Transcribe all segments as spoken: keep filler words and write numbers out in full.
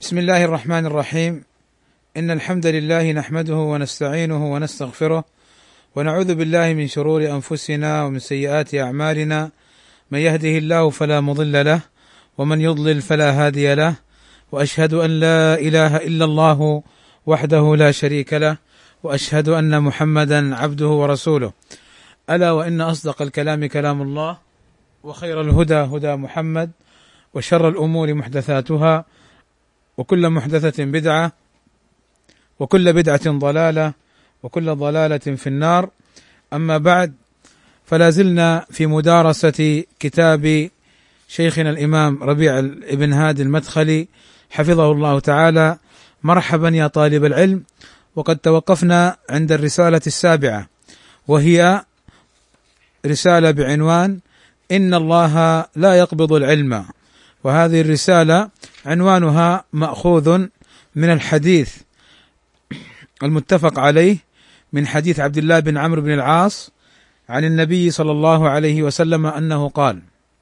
بسم الله الرحمن الرحيم. إن الحمد لله نحمده ونستعينه ونستغفره ونعوذ بالله من شرور أنفسنا ومن سيئات أعمالنا، من يهده الله فلا مضل له ومن يضلل فلا هادي له، وأشهد أن لا إله إلا الله وحده لا شريك له، وأشهد أن محمدا عبده ورسوله. ألا وإن أصدق الكلام كلام الله، وخير الهدى هدى محمد، وشر الأمور محدثاتها، وكل محدثة بدعة، وكل بدعة ضلالة، وكل ضلالة في النار. أما بعد، فلا زلنا في مدارسة كتاب شيخنا الإمام ربيع بن هادي المدخلي حفظه الله تعالى. مرحبا يا طالب العلم. وقد توقفنا عند الرسالة السابعة، وهي رسالة بعنوان إن الله لا يقبض العلم. وهذه الرسالة عنوانها مأخوذ من الحديث المتفق عليه من حديث عبد الله بن عمرو بن العاص عن النبي صلى الله عليه وسلم أنه قال: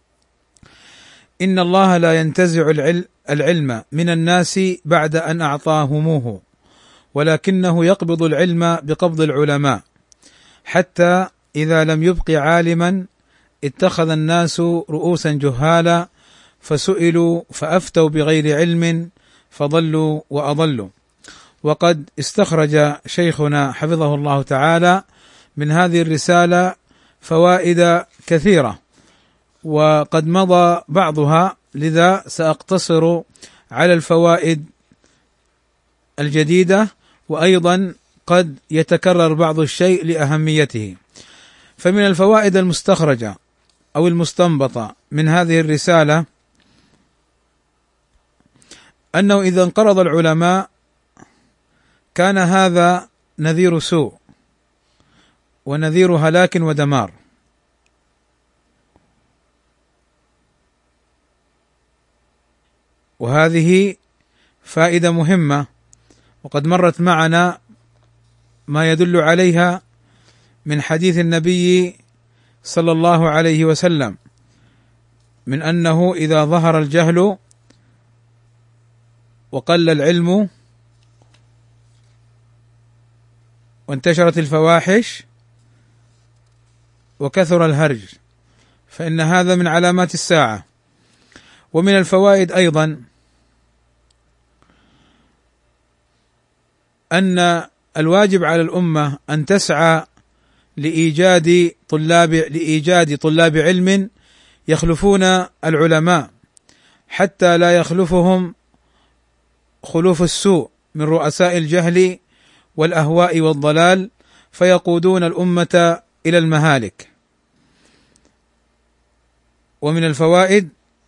إن الله لا ينتزع العلم من الناس بعد أن أعطاهموه، ولكنه يقبض العلم بقبض العلماء، حتى إذا لم يبق عالما اتخذ الناس رؤوسا جهالا فسئلوا فأفتوا بغير علم فضلوا وأضلوا. وقد استخرج شيخنا حفظه الله تعالى من هذه الرسالة فوائد كثيرة، وقد مضى بعضها، لذا سأقتصر على الفوائد الجديدة، وأيضا قد يتكرر بعض الشيء لأهميته. فمن الفوائد المستخرجة أو المستنبطة من هذه الرسالة أنه إذا انقرض العلماء كان هذا نذير سوء ونذير هلاك ودمار. وهذه فائدة مهمة، وقد مرت معنا ما يدل عليها من حديث النبي صلى الله عليه وسلم من أنه إذا ظهر الجهل وقل العلم وانتشرت الفواحش وكثر الهرج فإن هذا من علامات الساعة. ومن الفوائد أيضا أن الواجب على الأمة أن تسعى لإيجاد طلاب لإيجاد طلاب علم يخلفون العلماء، حتى لا يخلفهم خلوف السوء من رؤساء الجهل والأهواء والضلال فيقودون الأمة إلى المهالك. ومن الفوائد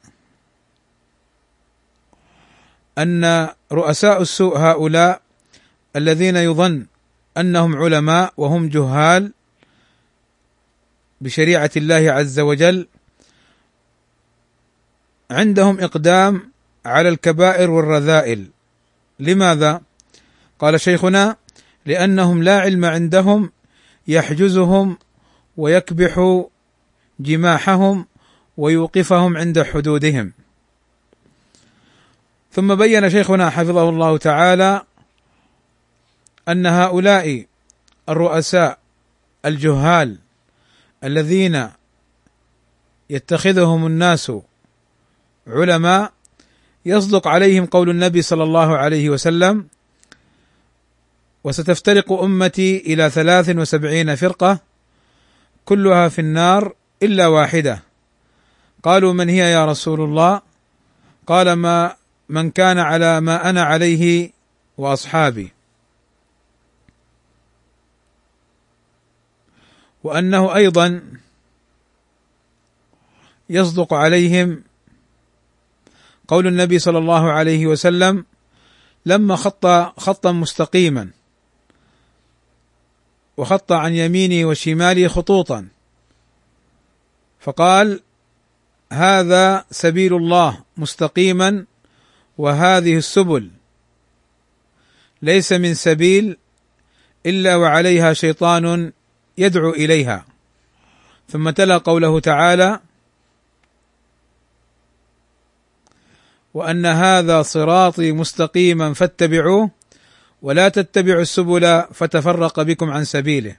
أن رؤساء السوء هؤلاء الذين يظن أنهم علماء وهم جهال بشريعة الله عز وجل عندهم إقدام على الكبائر والرذائل. لماذا؟ قال شيخنا: لأنهم لا علم عندهم يحجزهم ويكبح جماحهم ويوقفهم عند حدودهم. ثم بين شيخنا حفظه الله تعالى أن هؤلاء الرؤساء الجهال الذين يتخذهم الناس علماء يصدق عليهم قول النبي صلى الله عليه وسلم: وستفترق أمتي إلى ثلاث وسبعين فرقة كلها في النار إلا واحدة. قالوا: من هي يا رسول الله؟ قال: ما من كان على ما أنا عليه وأصحابي. وأنه أيضا يصدق عليهم قول النبي صلى الله عليه وسلم لما خط خطا مستقيما وخط عن يمينه وشماله خطوطا فقال: هذا سبيل الله مستقيما وهذه السبل ليس من سبيل إلا وعليها شيطان يدعو إليها. ثم تلا قوله تعالى: وأن هذا صراطي مستقيما فاتبعوه ولا تتبعوا السبل فتفرق بكم عن سبيله.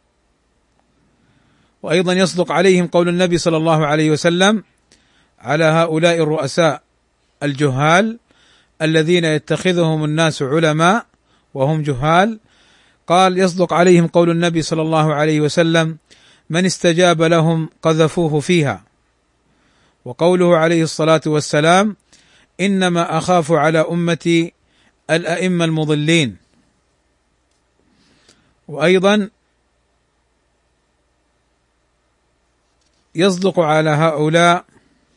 وأيضا يصدق عليهم قول النبي صلى الله عليه وسلم على هؤلاء الرؤساء الجهال الذين يتخذهم الناس علماء وهم جهال، قال يصدق عليهم قول النبي صلى الله عليه وسلم من استجاب لهم قذفوه فيها، وقوله عليه الصلاة والسلام إنما أخاف على أمتي الأئمة المضلين. وأيضا يصدق على هؤلاء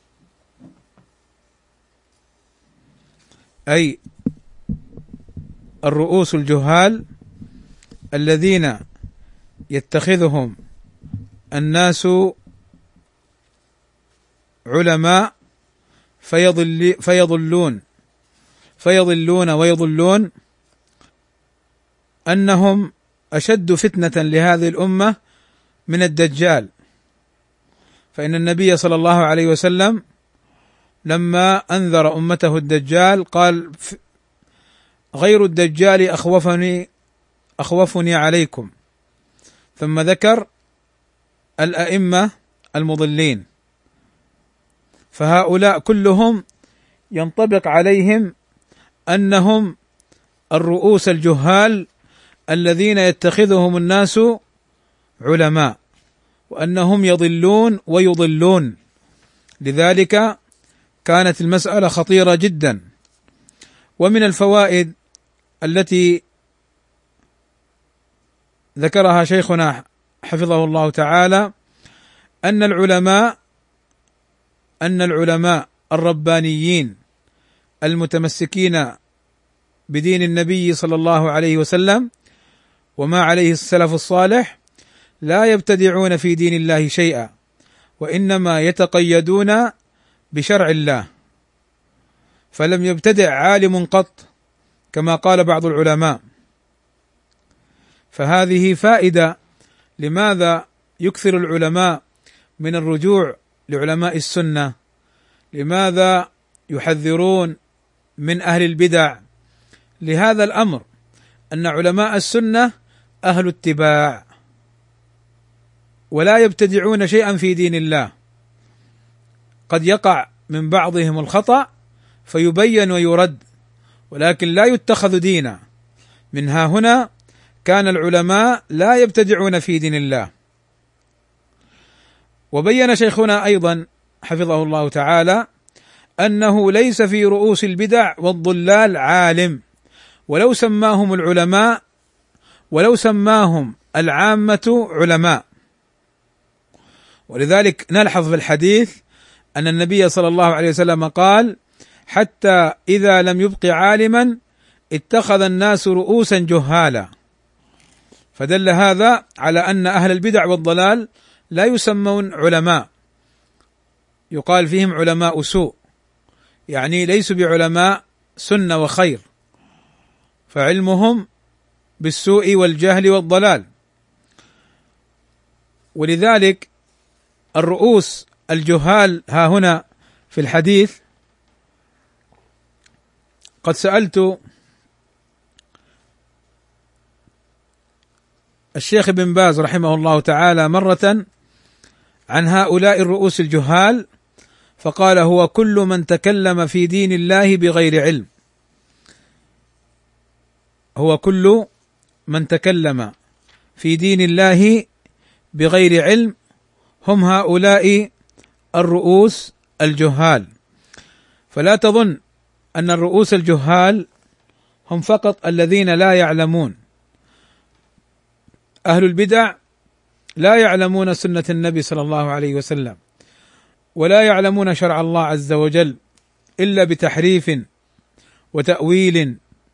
أي الرؤوس الجهال الذين يتخذهم الناس علماء فيضل فيضلون فيضلون ويضلون أنهم أشد فتنة لهذه الأمة من الدجال. فإن النبي صلى الله عليه وسلم لما أنذر أمته الدجال قال غير الدجال أخوفني أخوفني عليكم، ثم ذكر الأئمة المضلين، فهؤلاء كلهم ينطبق عليهم أنهم الرؤوس الجهال الذين يتخذهم الناس علماء، وأنهم يضلون ويضلون. لذلك كانت المسألة خطيرة جدا. ومن الفوائد التي ذكرها شيخنا حفظه الله تعالى أن العلماء أن العلماء الربانيين المتمسكين بدين النبي صلى الله عليه وسلم وما عليه السلف الصالح لا يبتدعون في دين الله شيئا، وإنما يتقيدون بشرع الله، فلم يبتدع عالم قط كما قال بعض العلماء. فهذه فائدة لماذا يكثر العلماء من الرجوع لعلماء السنة، لماذا يحذرون من أهل البدع، لهذا الأمر أن علماء السنة أهل اتباع ولا يبتدعون شيئا في دين الله. قد يقع من بعضهم الخطأ فيبين ويرد، ولكن لا يتخذ دينا. منها هنا كان العلماء لا يبتدعون في دين الله. وبين شيخنا أيضا حفظه الله تعالى أنه ليس في رؤوس البدع والضلال عالم، ولو سماهم العلماء ولو سماهم العامة علماء. ولذلك نلحظ في الحديث أن النبي صلى الله عليه وسلم قال حتى إذا لم يبق عالما اتخذ الناس رؤوسا جهالا، فدل هذا على أن أهل البدع والضلال لا يسمون علماء، يقال فيهم علماء سوء، يعني ليسوا بعلماء سنة وخير، فعلمهم بالسوء والجهل والضلال. ولذلك الرؤوس الجهال ها هنا في الحديث، قد سألت الشيخ ابن باز رحمه الله تعالى مرة عن هؤلاء الرؤوس الجهال، فقال هو كل من تكلم في دين الله بغير علم، هو كل من تكلم في دين الله بغير علم، هم هؤلاء الرؤوس الجهال. فلا تظن أن الرؤوس الجهال هم فقط الذين لا يعلمون. أهل البدع لا يعلمون سنة النبي صلى الله عليه وسلم، ولا يعلمون شرع الله عز وجل إلا بتحريف وتأويل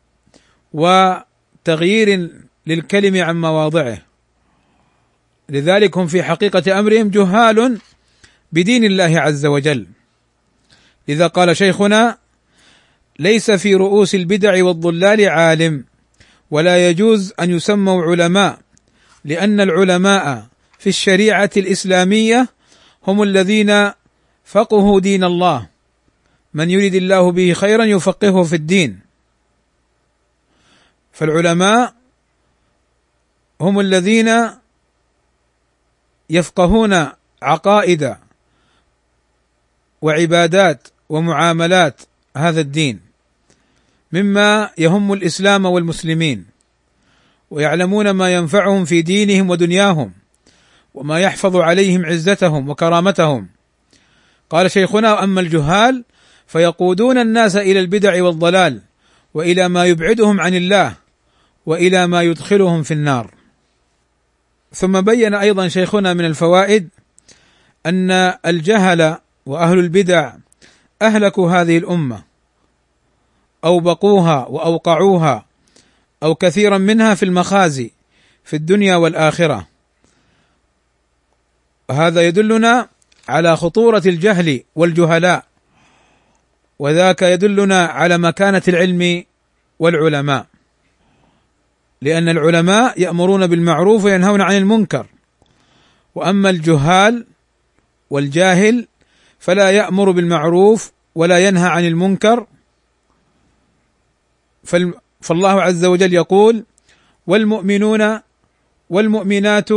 وتغيير للكلم عن مواضعه. لذلك هم في حقيقة أمرهم جهال بدين الله عز وجل. لذا قال شيخنا ليس في رؤوس البدع والضلال عالم، ولا يجوز أن يسموا علماء، لأن العلماء في الشريعة الإسلامية هم الذين فقهوا دين الله من يريد الله به خيرا يفقهه في الدين. فالعلماء هم الذين يفقهون عقائد وعبادات ومعاملات هذا الدين مما يهم الإسلام والمسلمين، ويعلمون ما ينفعهم في دينهم ودنياهم وما يحفظ عليهم عزتهم وكرامتهم. قال شيخنا: أما الجهال فيقودون الناس إلى البدع والضلال وإلى ما يبعدهم عن الله وإلى ما يدخلهم في النار. ثم بين أيضا شيخنا من الفوائد أن الجهل وأهل البدع أهلكوا هذه الأمة، أوبقوها وأوقعوها أو كثيرا منها في المخازي في الدنيا والآخرة. وهذا يدلنا على خطورة الجهل والجهلاء، وذاك يدلنا على مكانة العلم والعلماء، لأن العلماء يأمرون بالمعروف وينهون عن المنكر، وأما الجهال والجاهل فلا يأمر بالمعروف ولا ينهى عن المنكر. فالله عز وجل يقول: والمؤمنون والمؤمنات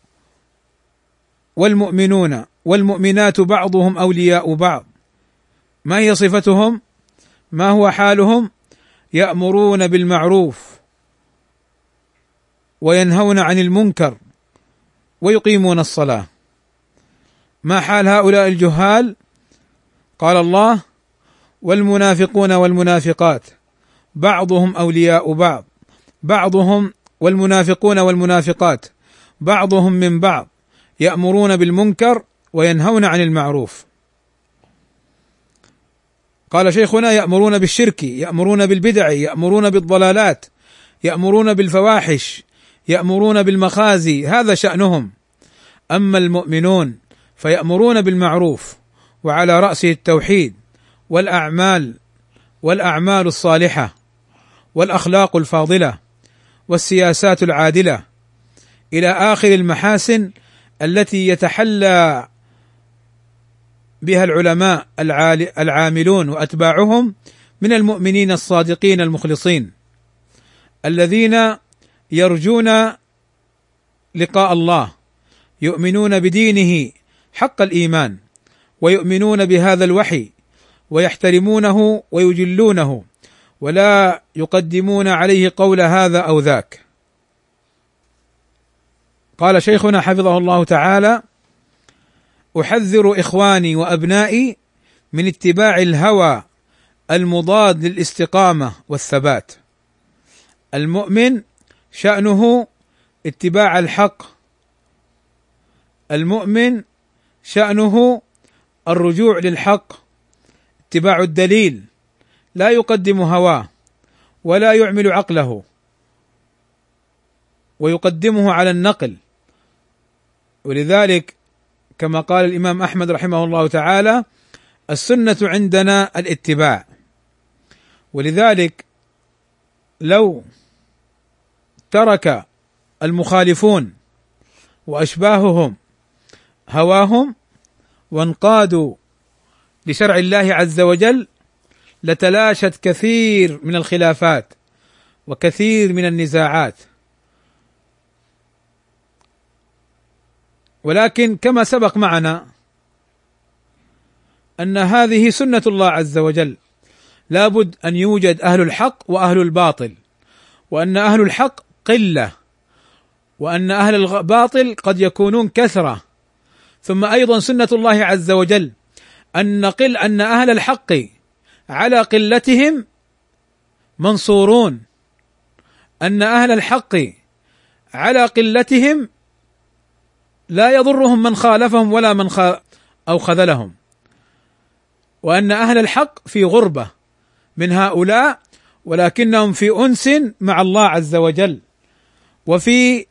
والمؤمنون والمؤمنات بعضهم أولياء بعض. ما هي صفتهم؟ ما هو حالهم؟ يأمرون بالمعروف وينهون عن المنكر ويقيمون الصلاة. ما حال هؤلاء الجهال؟ قال الله: والمنافقون والمنافقات بعضهم أولياء بعض، بعضهم والمنافقون والمنافقات بعضهم من بعض يأمرون بالمنكر وينهون عن المعروف. قال شيخنا: يأمرون بالشرك، يأمرون بالبدع، يأمرون بالضلالات، يأمرون بالفواحش، يأمرون بالمخازي، هذا شأنهم. أما المؤمنون فيأمرون بالمعروف، وعلى رأسه التوحيد والأعمال والأعمال الصالحة والأخلاق الفاضلة والسياسات العادلة إلى آخر المحاسن التي يتحلى بها العلماء العاملون وأتباعهم من المؤمنين الصادقين المخلصين الذين يرجون لقاء الله، يؤمنون بدينه حق الإيمان، ويؤمنون بهذا الوحي ويحترمونه ويجلونه، ولا يقدمون عليه قول هذا أو ذاك. قال شيخنا حفظه الله تعالى: أحذر إخواني وأبنائي من اتباع الهوى المضاد للاستقامة والثبات. المؤمن شأنه اتباع الحق، المؤمن شأنه الرجوع للحق، اتباع الدليل، لا يقدم هواه ولا يعمل عقله ويقدمه على النقل. ولذلك كما قال الإمام أحمد رحمه الله تعالى: السنة عندنا الاتباع. ولذلك لو ترك المخالفون وأشباههم هواهم وانقادوا لشرع الله عز وجل لتلاشت كثير من الخلافات وكثير من النزاعات. ولكن كما سبق معنا أن هذه سنة الله عز وجل، لابد أن يوجد أهل الحق وأهل الباطل، وأن أهل الحق قلة، وأن أهل الباطل قد يكونون كثرة. ثم أيضا سنة الله عز وجل أن نقل أن أهل الحق على قلتهم منصورون، أن أهل الحق على قلتهم لا يضرهم من خالفهم ولا من خ... أو خذلهم، وأن أهل الحق في غربة من هؤلاء، ولكنهم في أنس مع الله عز وجل وفي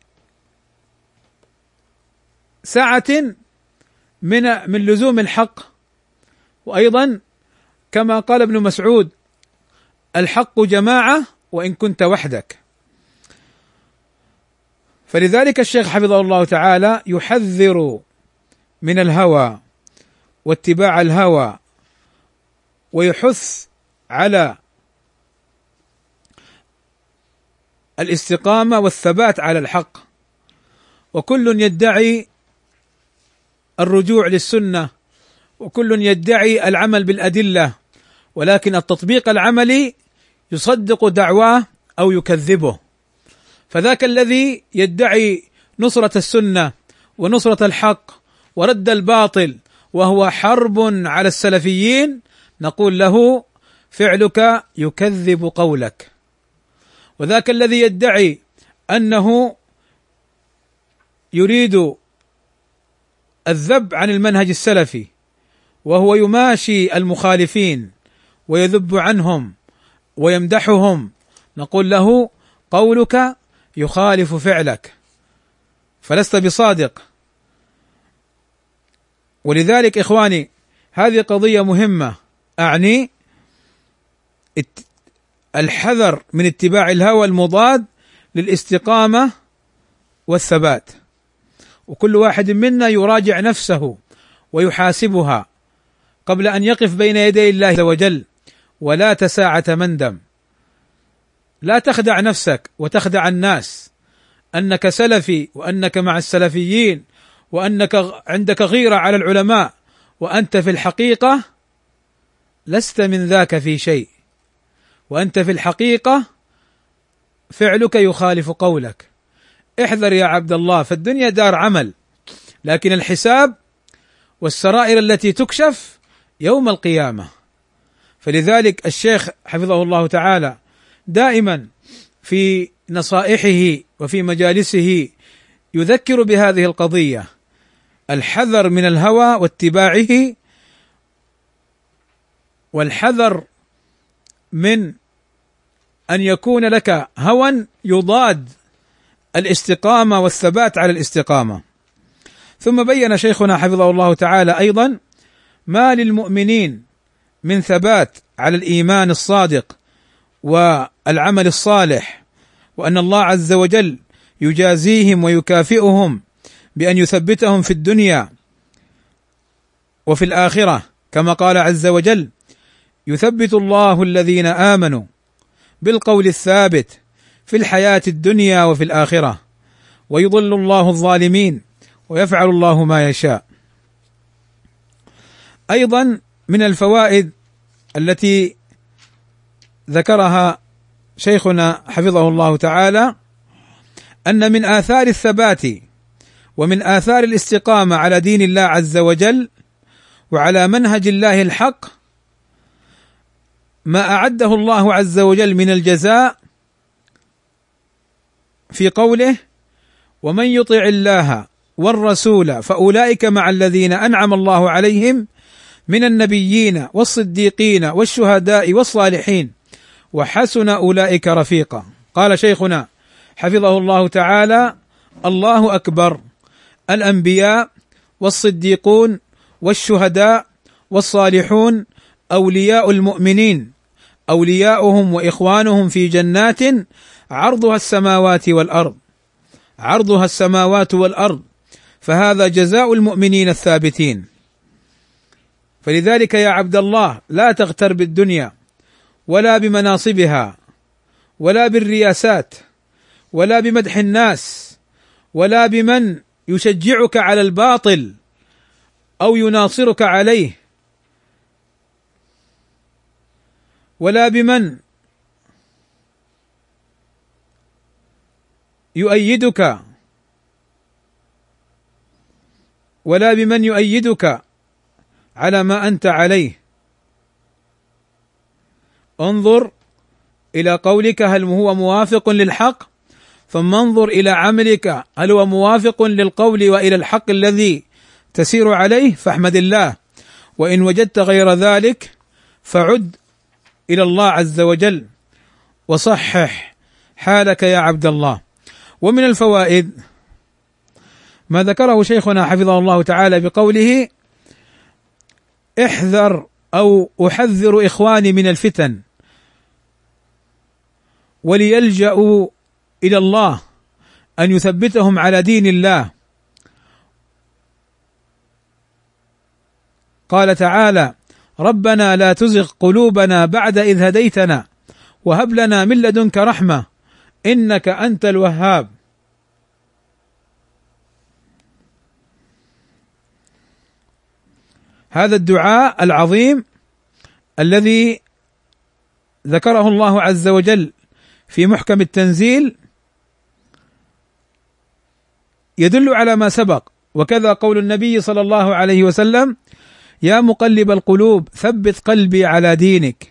سعة من من لزوم الحق. وأيضا كما قال ابن مسعود: الحق جماعة وإن كنت وحدك. فلذلك الشيخ حفظه الله تعالى يحذر من الهوى واتباع الهوى ويحث على الاستقامة والثبات على الحق، وكل يدعي الرجوع للسنة، وكل يدعي العمل بالأدلة، ولكن التطبيق العملي يصدق دعواه أو يكذبه. فذاك الذي يدعي نصرة السنة ونصرة الحق ورد الباطل وهو حرب على السلفيين، نقول له فعلك يكذب قولك. وذاك الذي يدعي أنه يريد الذب عن المنهج السلفي وهو يماشي المخالفين ويذب عنهم ويمدحهم، نقول له قولك يخالف فعلك، فلست بصادق. ولذلك إخواني هذه قضية مهمة، أعني الحذر من اتباع الهوى المضاد للاستقامة والثبات، وكل واحد منا يراجع نفسه ويحاسبها قبل أن يقف بين يدي الله عز وجل، ولا تساعة مندم. لا تخدع نفسك وتخدع الناس أنك سلفي وأنك مع السلفيين وأنك عندك غيرة على العلماء، وأنت في الحقيقة لست من ذاك في شيء، وأنت في الحقيقة فعلك يخالف قولك. احذر يا عبد الله، فالدنيا دار عمل، لكن الحساب والسرائر التي تكشف يوم القيامة. فلذلك الشيخ حفظه الله تعالى دائما في نصائحه وفي مجالسه يذكر بهذه القضية، الحذر من الهوى واتباعه، والحذر من أن يكون لك هوى يضاد الاستقامة والثبات على الاستقامة. ثم بين شيخنا حفظه الله تعالى أيضا ما للمؤمنين من ثبات على الإيمان الصادق والعمل الصالح، وأن الله عز وجل يجازيهم ويكافئهم بأن يثبتهم في الدنيا وفي الآخرة، كما قال عز وجل: يثبت الله الذين آمنوا بالقول الثابت في الحياة الدنيا وفي الآخرة ويضل الله الظالمين ويفعل الله ما يشاء. أيضا من الفوائد التي ذكرها شيخنا حفظه الله تعالى أن من آثار الثبات ومن آثار الاستقامة على دين الله عز وجل وعلى منهج الله الحق ما أعده الله عز وجل من الجزاء في قوله: ومن يطع الله والرسول فأولئك مع الذين أنعم الله عليهم من النبيين والصديقين والشهداء والصالحين وحسن أولئك رفيقا. قال شيخنا حفظه الله تعالى: الله أكبر، الأنبياء والصديقون والشهداء والصالحون أولياء المؤمنين، أولياؤهم وإخوانهم في جنات عرضها السماوات والأرض، عرضها السماوات والأرض، فهذا جزاء المؤمنين الثابتين. فلذلك يا عبد الله لا تغتر بالدنيا ولا بمناصبها ولا بالرياسات ولا بمدح الناس ولا بمن يشجعك على الباطل أو يناصرك عليه ولا بمن يؤيدك ولا بمن يؤيدك على ما أنت عليه. انظر إلى قولك هل هو موافق للحق، ثم انظر إلى عملك هل هو موافق للقول وإلى الحق الذي تسير عليه، فاحمد الله. وإن وجدت غير ذلك فعد إلى الله عز وجل وصحح حالك يا عبد الله. ومن الفوائد ما ذكره شيخنا حفظه الله تعالى بقوله: احذر أو أحذر إخواني من الفتن وليلجأوا إلى الله أن يثبتهم على دين الله. قال تعالى: ربنا لا تزغ قلوبنا بعد إذ هديتنا وهب لنا من لدنك رحمة إنك أنت الوهاب. هذا الدعاء العظيم الذي ذكره الله عز وجل في محكم التنزيل يدل على ما سبق، وكذا قول النبي صلى الله عليه وسلم: يا مقلب القلوب ثبت قلبي على دينك.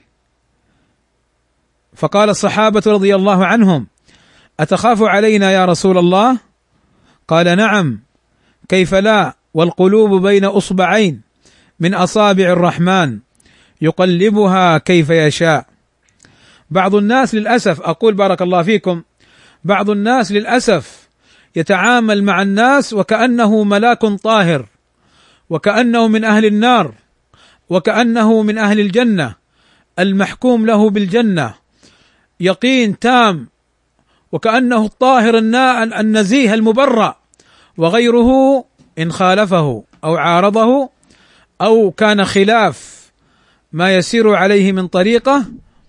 فقال الصحابة رضي الله عنهم: أتخاف علينا يا رسول الله؟ قال: نعم، كيف لا، والقلوب بين أصبعين من أصابع الرحمن يقلبها كيف يشاء. بعض الناس للأسف، أقول بارك الله فيكم، بعض الناس للأسف يتعامل مع الناس وكأنه ملاك طاهر، وكأنه من أهل النار، وكأنه من أهل الجنة المحكوم له بالجنة، يقين تام، وكأنه الطاهر النزيه المبرأ، وغيره إن خالفه أو عارضه أو كان خلاف ما يسير عليه من طريقه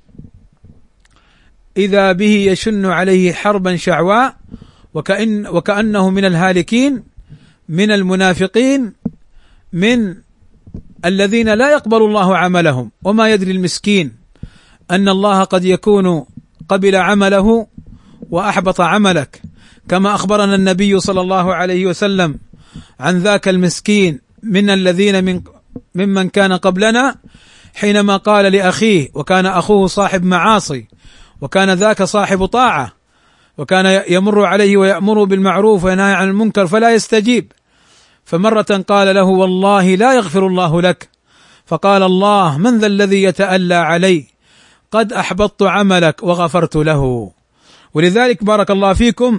إذا به يشن عليه حربا شعواء، وكأن وكأنه من الهالكين، من المنافقين، من الذين لا يقبل الله عملهم. وما يدري المسكين أن الله قد يكون قبل عمله وأحبط عملك، كما أخبرنا النبي صلى الله عليه وسلم عن ذاك المسكين من الذين من ممن كان قبلنا، حينما قال لأخيه، وكان أخوه صاحب معاصي وكان ذاك صاحب طاعة، وكان يمر عليه ويأمر بالمعروف وينهى عن المنكر فلا يستجيب، فمرة قال له: والله لا يغفر الله لك. فقال الله: من ذا الذي يتألى علي؟ قد أحبطت عملك وغفرت له. ولذلك بارك الله فيكم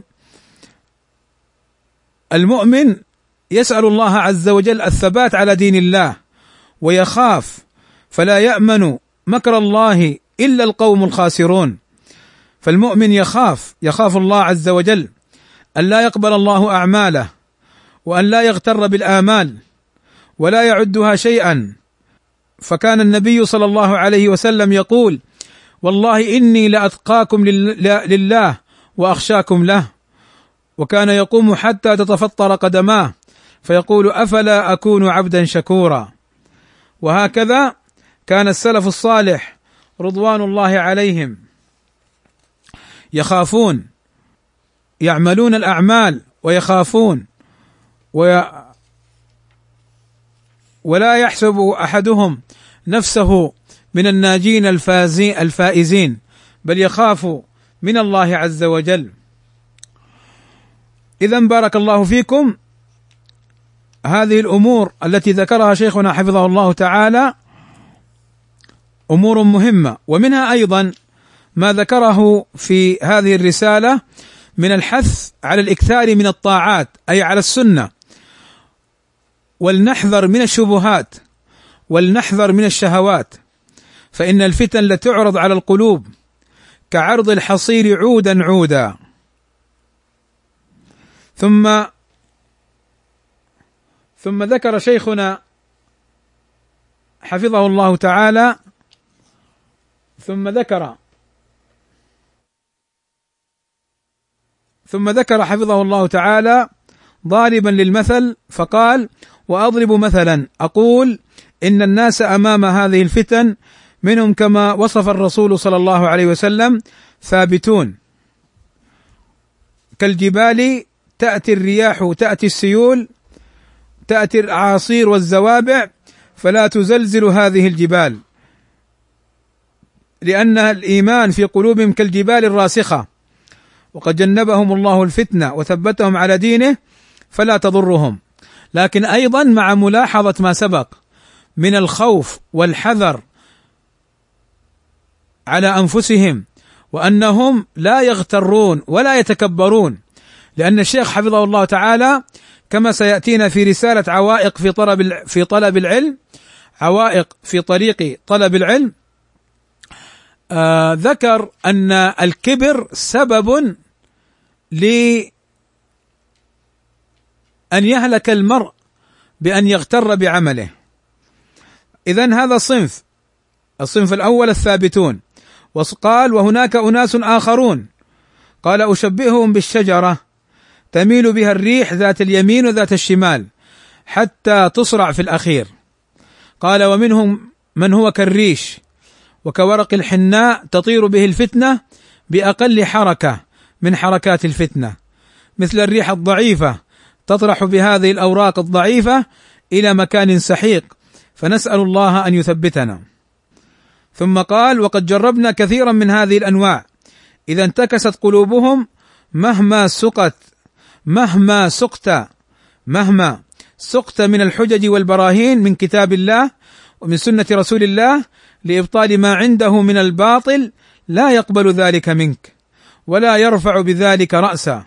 المؤمن يسأل الله عز وجل الثبات على دين الله ويخاف، فلا يأمن مكر الله إلا القوم الخاسرون. فالمؤمن يخاف يخاف الله عز وجل أن لا يقبل الله أعماله، وأن لا يغتر بالآمال ولا يعدها شيئا. فكان النبي صلى الله عليه وسلم يقول: والله إني لأتقاكم لله وأخشاكم له. وكان يقوم حتى تتفطر قدماه فيقول: أفلا أكون عبدا شكورا. وهكذا كان السلف الصالح رضوان الله عليهم يخافون، يعملون الأعمال ويخافون، ولا يحسب أحدهم نفسه من الناجين الفائزين، بل يخاف من الله عز وجل. إذن بارك الله فيكم، هذه الأمور التي ذكرها شيخنا حفظه الله تعالى أمور مهمة، ومنها أيضا ما ذكره في هذه الرسالة من الحث على الإكثار من الطاعات، أي على السنة، ولنحذر من الشبهات، ولنحذر من الشهوات، فإن الفتن لتعرض على القلوب كعرض الحصير عودا عودا. ثم ثم ذكر شيخنا حفظه الله تعالى ثم ذكر ثم ذكر حفظه الله تعالى ضاربا للمثل فقال: وأضرب مثلا أقول إن الناس أمام هذه الفتن منهم كما وصف الرسول صلى الله عليه وسلم ثابتون كالجبال، تأتي الرياح، تأتي السيول، تأتي الأعاصير والزوابع فلا تزلزل هذه الجبال، لأن الإيمان في قلوبهم كالجبال الراسخة، وقد جنبهم الله الفتنة وثبتهم على دينه فلا تضرهم. لكن أيضا مع ملاحظة ما سبق من الخوف والحذر على أنفسهم، وأنهم لا يغترون ولا يتكبرون، لأن الشيخ حفظه الله تعالى كما سيأتينا في رسالة عوائق في طلب في طلب العلم، عوائق في طريق طلب العلم، آه ذكر أن الكبر سبب لأن يهلك المرء بأن يغتر بعمله. إذن هذا صنف، الصنف الأول الثابتون. وقال وهناك أناس آخرون، قال أشبههم بالشجرة تميل بها الريح ذات اليمين وذات الشمال حتى تصرع في الأخير. قال ومنهم من هو كالريش وكورق الحناء تطير به الفتنة بأقل حركة من حركات الفتنة، مثل الريح الضعيفة تطرح بهذه الأوراق الضعيفة إلى مكان سحيق، فنسأل الله أن يثبتنا. ثم قال وقد جربنا كثيرا من هذه الأنواع إذا انتكست قلوبهم مهما سقت مهما سقت مهما سقت من الحجج والبراهين من كتاب الله ومن سنة رسول الله لإبطال ما عنده من الباطل، لا يقبل ذلك منك ولا يرفع بذلك رأسا.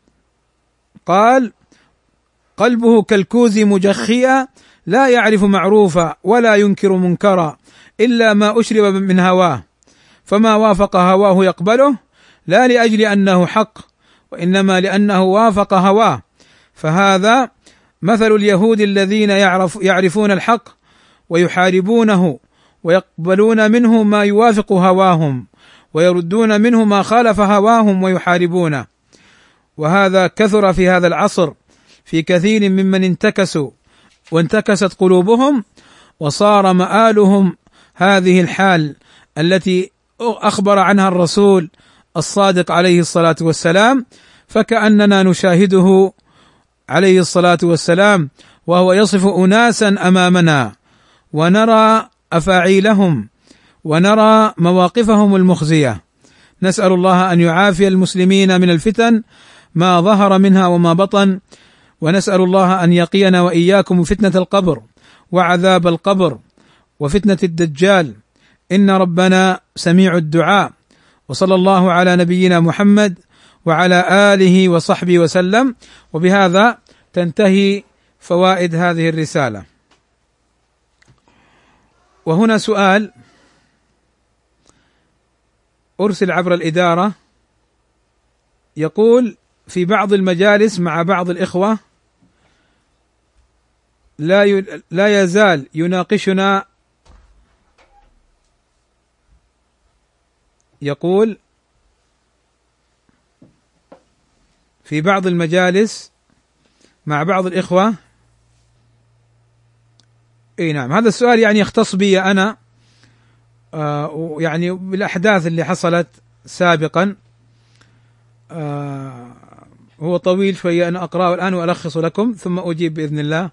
قال قلبه كالكوز مجخيا لا يعرف معروفا ولا ينكر منكرا إلا ما أشرب من هواه، فما وافق هواه يقبله لا لأجل أنه حق وإنما لأنه وافق هواه. فهذا مثل اليهود الذين يعرف يعرفون الحق ويحاربونه ويقبلون منه ما يوافق هواهم ويردون منه ما خالف هواهم ويحاربونه. وهذا كثر في هذا العصر في كثير ممن انتكسوا وانتكست قلوبهم وصار مآلهم هذه الحال التي أخبر عنها الرسول الصادق عليه الصلاة والسلام، فكأننا نشاهده عليه الصلاة والسلام وهو يصف أناسا أمامنا ونرى أفاعيلهم ونرى مواقفهم المخزية. نسأل الله أن يعافي المسلمين من الفتن ما ظهر منها وما بطن، ونسأل الله أن يقينا وإياكم فتنة القبر وعذاب القبر وفتنة الدجال، إن ربنا سميع الدعاء. وصلى الله على نبينا محمد وعلى آله وصحبه وسلم. وبهذا تنتهي فوائد هذه الرسالة. وهنا سؤال أرسل عبر الإدارة يقول في بعض المجالس مع بعض الإخوة لا ي... لا يزال يناقشنا، يقول في بعض المجالس مع بعض الإخوة. اي نعم، هذا السؤال يعني يختص بي أنا، آه يعني بالأحداث اللي حصلت سابقا. آه هو طويل شوية، أنا أقرأه الآن وألخص لكم ثم أجيب بإذن الله.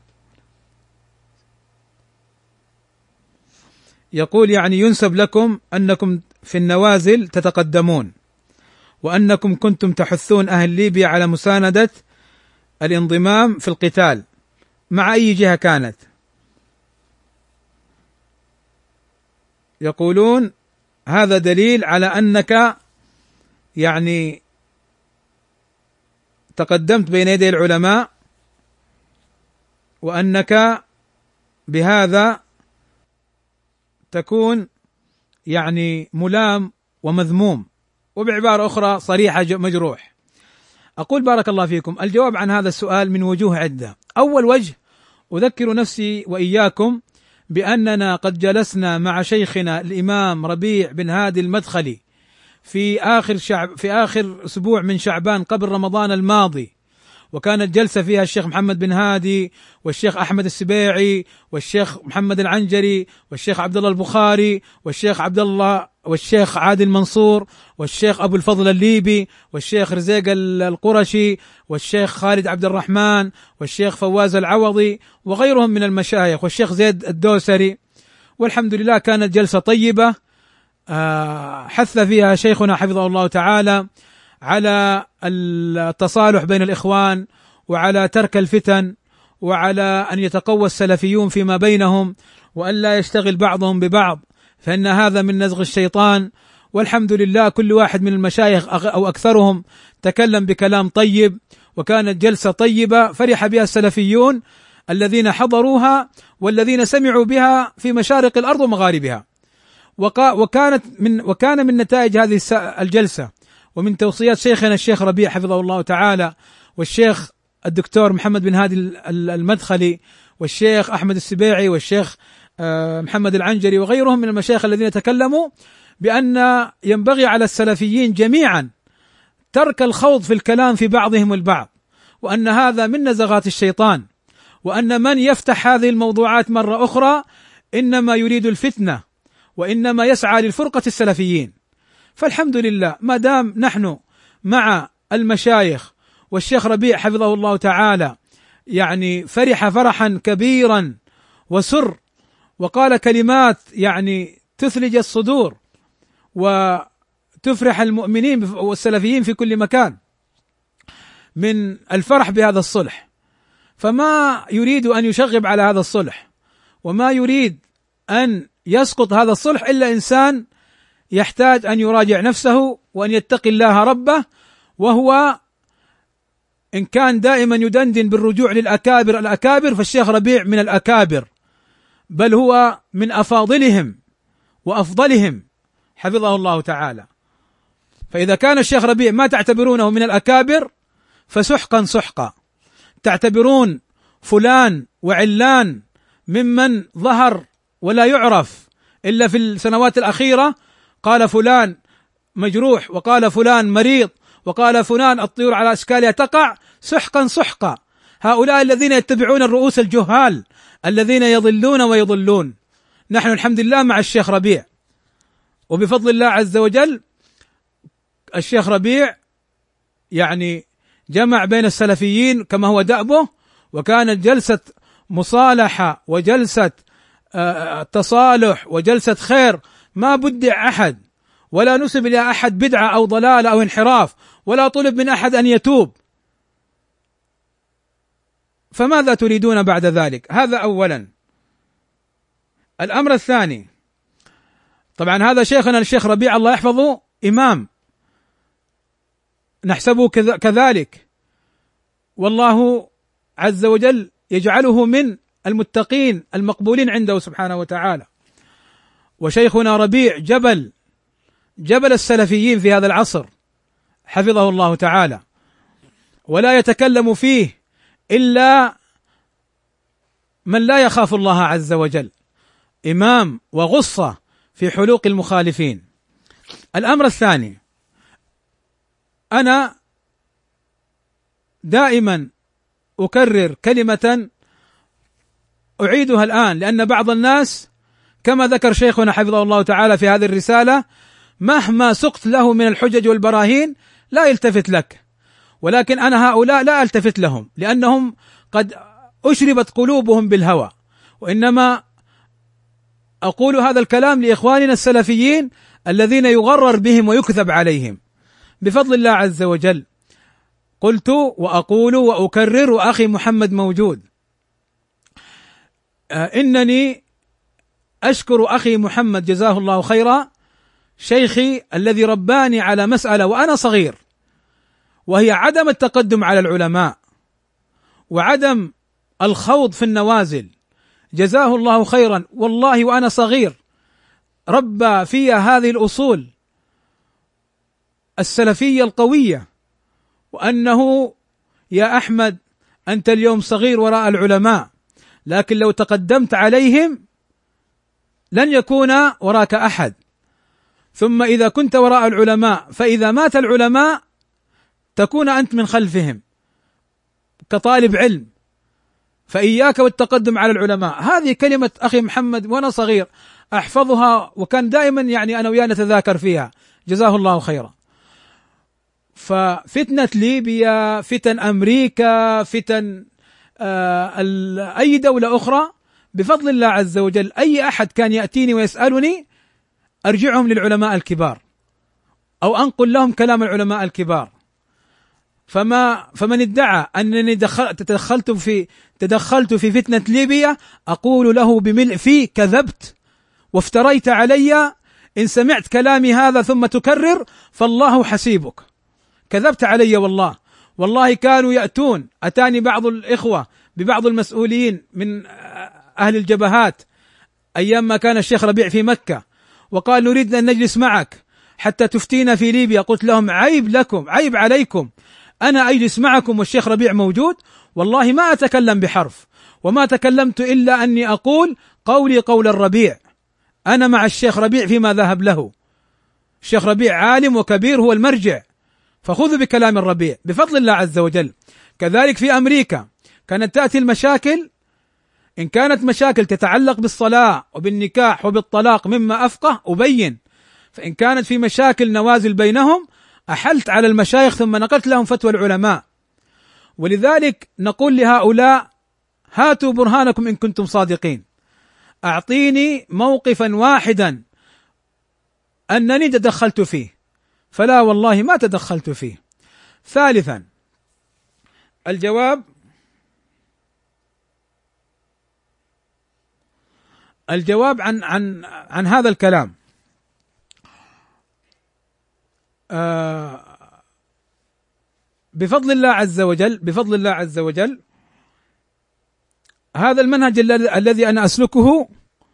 يقول يعني ينسب لكم أنكم في النوازل تتقدمون، وأنكم كنتم تحثون أهل ليبيا على مساندة الانضمام في القتال مع أي جهة كانت. يقولون هذا دليل على أنك يعني تقدمت بين يدي العلماء، وأنك بهذا تكون يعني ملام ومذموم، وبعبارة أخرى صريحة مجروح. أقول بارك الله فيكم، الجواب عن هذا السؤال من وجوه عدة. أول وجه أذكر نفسي وإياكم بأننا قد جلسنا مع شيخنا الإمام ربيع بن هادي المدخلي في آخر شعب في آخر أسبوع من شعبان قبل رمضان الماضي، وكانت جلسة فيها الشيخ محمد بن هادي والشيخ أحمد السبيعي والشيخ محمد العنجري والشيخ عبد الله البخاري والشيخ عبد الله والشيخ عادل منصور والشيخ أبو الفضل الليبي والشيخ رزيق القرشي والشيخ خالد عبد الرحمن والشيخ فواز العوضي وغيرهم من المشايخ والشيخ زيد الدوسري. والحمد لله كانت جلسة طيبة حث فيها شيخنا حفظه الله تعالى على التصالح بين الإخوان وعلى ترك الفتن وعلى أن يتقوى السلفيون فيما بينهم وأن لا يشتغل بعضهم ببعض، فإن هذا من نزغ الشيطان. والحمد لله كل واحد من المشايخ أو أكثرهم تكلم بكلام طيب، وكانت جلسة طيبة فرح بها السلفيون الذين حضروها والذين سمعوا بها في مشارق الأرض ومغاربها. وكانت من وكان من نتائج هذه الجلسة ومن توصيات شيخنا الشيخ ربيع حفظه الله تعالى والشيخ الدكتور محمد بن هادي المدخلي والشيخ أحمد السبيعي والشيخ محمد العنجري وغيرهم من المشايخ الذين تكلموا بأن ينبغي على السلفيين جميعا ترك الخوض في الكلام في بعضهم البعض، وأن هذا من نزغات الشيطان، وأن من يفتح هذه الموضوعات مرة أخرى إنما يريد الفتنة وإنما يسعى للفرقة السلفيين. فالحمد لله ما دام نحن مع المشايخ، والشيخ ربيع حفظه الله تعالى يعني فرح فرحا كبيرا وسر وقال كلمات يعني تثلج الصدور وتفرح المؤمنين والسلفيين في كل مكان من الفرح بهذا الصلح، فما يريد أن يشغب على هذا الصلح وما يريد أن يسقط هذا الصلح إلا إنسان يحتاج أن يراجع نفسه وأن يتقي الله ربه، وهو إن كان دائما يدندن بالرجوع للأكابر الأكابر فالشيخ ربيع من الأكابر، بل هو من أفاضلهم وأفضلهم حفظه الله تعالى. فإذا كان الشيخ ربيع ما تعتبرونه من الأكابر فسحقا سحقا، تعتبرون فلان وعلان ممن ظهر ولا يعرف إلا في السنوات الأخيرة، قال فلان مجروح وقال فلان مريض وقال فلان الطيور على أشكالها تقع، سحقا سحقا. هؤلاء الذين يتبعون الرؤوس الجهال الذين يضلون ويضلون. نحن الحمد لله مع الشيخ ربيع، وبفضل الله عز وجل الشيخ ربيع يعني جمع بين السلفيين كما هو دأبه، وكانت جلسة مصالحة وجلسة تصالح وجلسة خير، ما بدع أحد ولا نسب إلى أحد بدعة أو ضلال أو انحراف، ولا طلب من أحد أن يتوب. فماذا تريدون بعد ذلك؟ هذا أولا. الأمر الثاني، طبعا هذا شيخنا الشيخ ربيع الله يحفظه إمام نحسبه كذلك، والله عز وجل يجعله من المتقين المقبولين عنده سبحانه وتعالى. وشيخنا ربيع جبل جبل السلفيين في هذا العصر حفظه الله تعالى، ولا يتكلم فيه إلا من لا يخاف الله عز وجل، إمام وغصة في حلوق المخالفين. الأمر الثاني، أنا دائما أكرر كلمة أعيدها الآن، لأن بعض الناس كما ذكر شيخنا حفظه الله تعالى في هذه الرسالة مهما سقت له من الحجج والبراهين لا يلتفت لك، ولكن أنا هؤلاء لا ألتفت لهم لأنهم قد أشربت قلوبهم بالهوى، وإنما أقول هذا الكلام لإخواننا السلفيين الذين يغرر بهم ويكذب عليهم بفضل الله عز وجل. قلت وأقول وأكرر وأخي محمد موجود، إنني أشكر أخي محمد جزاه الله خيرا، شيخي الذي رباني على مسألة وأنا صغير، وهي عدم التقدم على العلماء وعدم الخوض في النوازل، جزاه الله خيرا. والله وأنا صغير ربى في هذه الأصول السلفية القوية، وأنه يا أحمد أنت اليوم صغير وراء العلماء، لكن لو تقدمت عليهم لن يكون وراك أحد، ثم إذا كنت وراء العلماء فإذا مات العلماء تكون أنت من خلفهم كطالب علم، فإياك والتقدم على العلماء. هذه كلمة أخي محمد وأنا صغير أحفظها، وكان دائما يعني أنا وياه نتذاكر فيها جزاه الله خيرا. ففتنة ليبيا، فتن أمريكا، فتن آه أي دولة أخرى، بفضل الله عز وجل أي أحد كان يأتيني ويسألني أرجعهم للعلماء الكبار أو أنقل لهم كلام العلماء الكبار. فما فمن ادعى أنني تدخلت في تدخلت في فتنة ليبيا أقول له بملء فيه كذبت وافتريت علي، إن سمعت كلامي هذا ثم تكرر فالله حسيبك، كذبت علي والله. والله كانوا يأتون، أتاني بعض الإخوة ببعض المسؤولين من أهل الجبهات أيام ما كان الشيخ ربيع في مكة، وقال نريد أن نجلس معك حتى تفتينا في ليبيا. قلت لهم عيب لكم، عيب عليكم، أنا أجلس معكم والشيخ ربيع موجود؟ والله ما أتكلم بحرف، وما تكلمت إلا أني أقول قولي قول الربيع، أنا مع الشيخ ربيع فيما ذهب له. الشيخ ربيع عالم وكبير، هو المرجع، فخذوا بكلام الربيع بفضل الله عز وجل. كذلك في أمريكا كانت تأتي المشاكل، إن كانت مشاكل تتعلق بالصلاة وبالنكاح وبالطلاق مما أفقه أبين، فإن كانت في مشاكل نوازل بينهم أحلت على المشايخ ثم نقلت لهم فتوى العلماء. ولذلك نقول لهؤلاء: هاتوا برهانكم إن كنتم صادقين، أعطيني موقفا واحدا أنني تدخلت فيه، فلا والله ما تدخلت فيه. ثالثا الجواب الجواب عن عن عن هذا الكلام. آه بفضل الله عز وجل بفضل الله عز وجل هذا المنهج الذي أنا أسلكه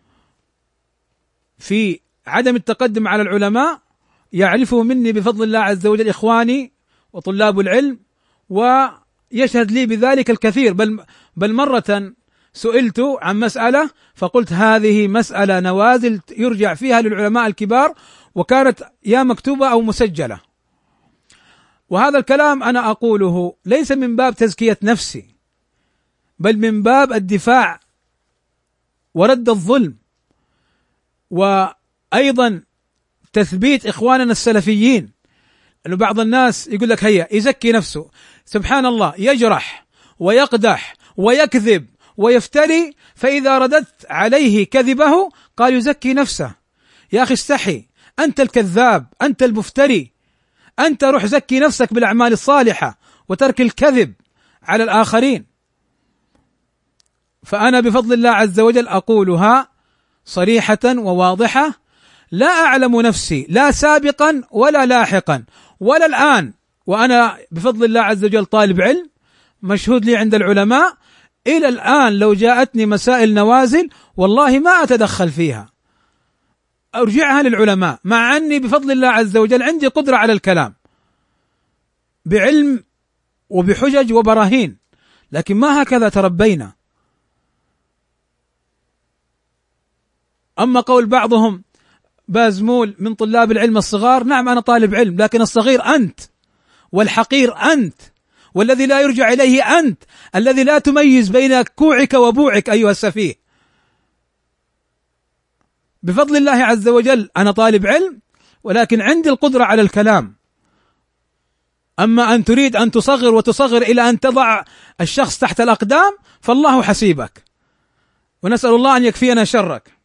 في عدم التقدم على العلماء يعرفه مني بفضل الله عز وجل إخواني وطلاب العلم، ويشهد لي بذلك الكثير. بل بل مرة سئلت عن مسألة فقلت هذه مسألة نوازل يرجع فيها للعلماء الكبار، وكانت يا مكتوبة أو مسجلة. وهذا الكلام أنا أقوله ليس من باب تزكية نفسي، بل من باب الدفاع ورد الظلم، وأيضا تثبيت إخواننا السلفيين. لأنه بعض الناس يقول لك هيا يزكي نفسه، سبحان الله، يجرح ويقدح ويكذب ويفتري، فإذا رددت عليه كذبه قال يزكي نفسه. يا أخي استحي، أنت الكذاب، أنت المفتري، أنت روح زكي نفسك بالأعمال الصالحة وترك الكذب على الآخرين. فأنا بفضل الله عز وجل أقولها صريحة وواضحة، لا أعلم نفسي لا سابقا ولا لاحقا ولا الآن، وأنا بفضل الله عز وجل طالب علم مشهود لي عند العلماء، إلى الآن لو جاءتني مسائل نوازل والله ما أتدخل فيها، أرجعها للعلماء، مع أني بفضل الله عز وجل عندي قدرة على الكلام بعلم وبحجج وبراهين، لكن ما هكذا تربينا. أما قول بعضهم بازمول من طلاب العلم الصغار، نعم أنا طالب علم، لكن الصغير أنت، والحقير أنت، والذي لا يرجع إليه أنت، الذي لا تميز بين كوعك وبوعك أيها السفيه. بفضل الله عز وجل أنا طالب علم، ولكن عندي القدرة على الكلام. أما أن تريد أن تصغر وتصغر إلى أن تضع الشخص تحت الأقدام، فالله حسيبك، ونسأل الله أن يكفينا شرك.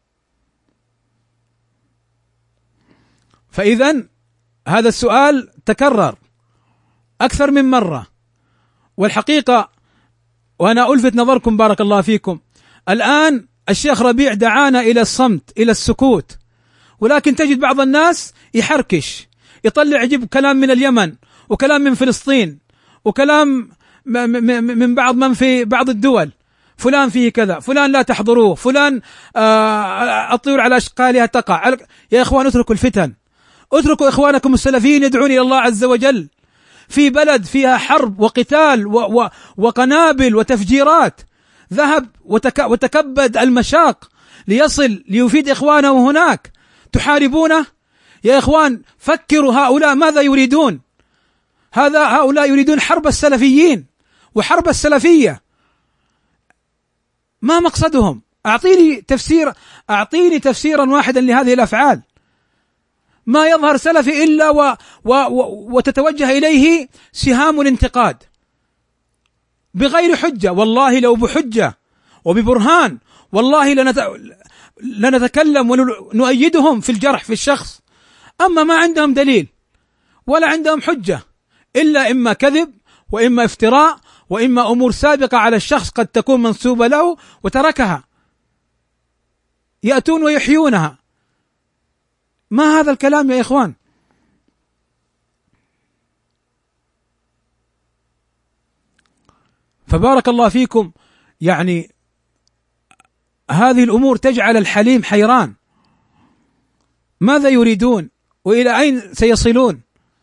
فإذا هذا السؤال تكرر أكثر من مرة، والحقيقة وأنا ألفت نظركم بارك الله فيكم، الآن الشيخ ربيع دعانا إلى الصمت، إلى السكوت، ولكن تجد بعض الناس يحركش، يطلع، يجيب كلام من اليمن وكلام من فلسطين وكلام من بعض من في بعض الدول، فلان فيه كذا، فلان لا تحضروه، فلان آه الطيور على أشقالها تقع. يا إخوان اتركوا الفتن، اتركوا إخوانكم السلفيين يدعون إلى الله عز وجل في بلد فيها حرب وقتال و و وقنابل وتفجيرات، ذهب وتك وتكبد المشاق ليصل ليفيد إخوانه هناك، تحاربونه. يا إخوان فكروا، هؤلاء ماذا يريدون؟ هذا هؤلاء يريدون حرب السلفيين وحرب السلفية، ما مقصدهم؟ أعطيني تفسير، أعطيني تفسيرا واحدا لهذه الأفعال. ما يظهر سلفي إلا و و و وتتوجه إليه سهام الانتقاد بغير حجة، والله لو بحجة وببرهان والله لنت... لنتكلم ونؤيدهم في الجرح في الشخص. أما ما عندهم دليل ولا عندهم حجة، إلا إما كذب وإما افتراء وإما أمور سابقة على الشخص قد تكون منسوبة له وتركها، يأتون ويحيونها. ما هذا الكلام يا إخوان؟ فبارك الله فيكم، يعني هذه الأمور تجعل الحليم حيران، ماذا يريدون وإلى أين سيصلون؟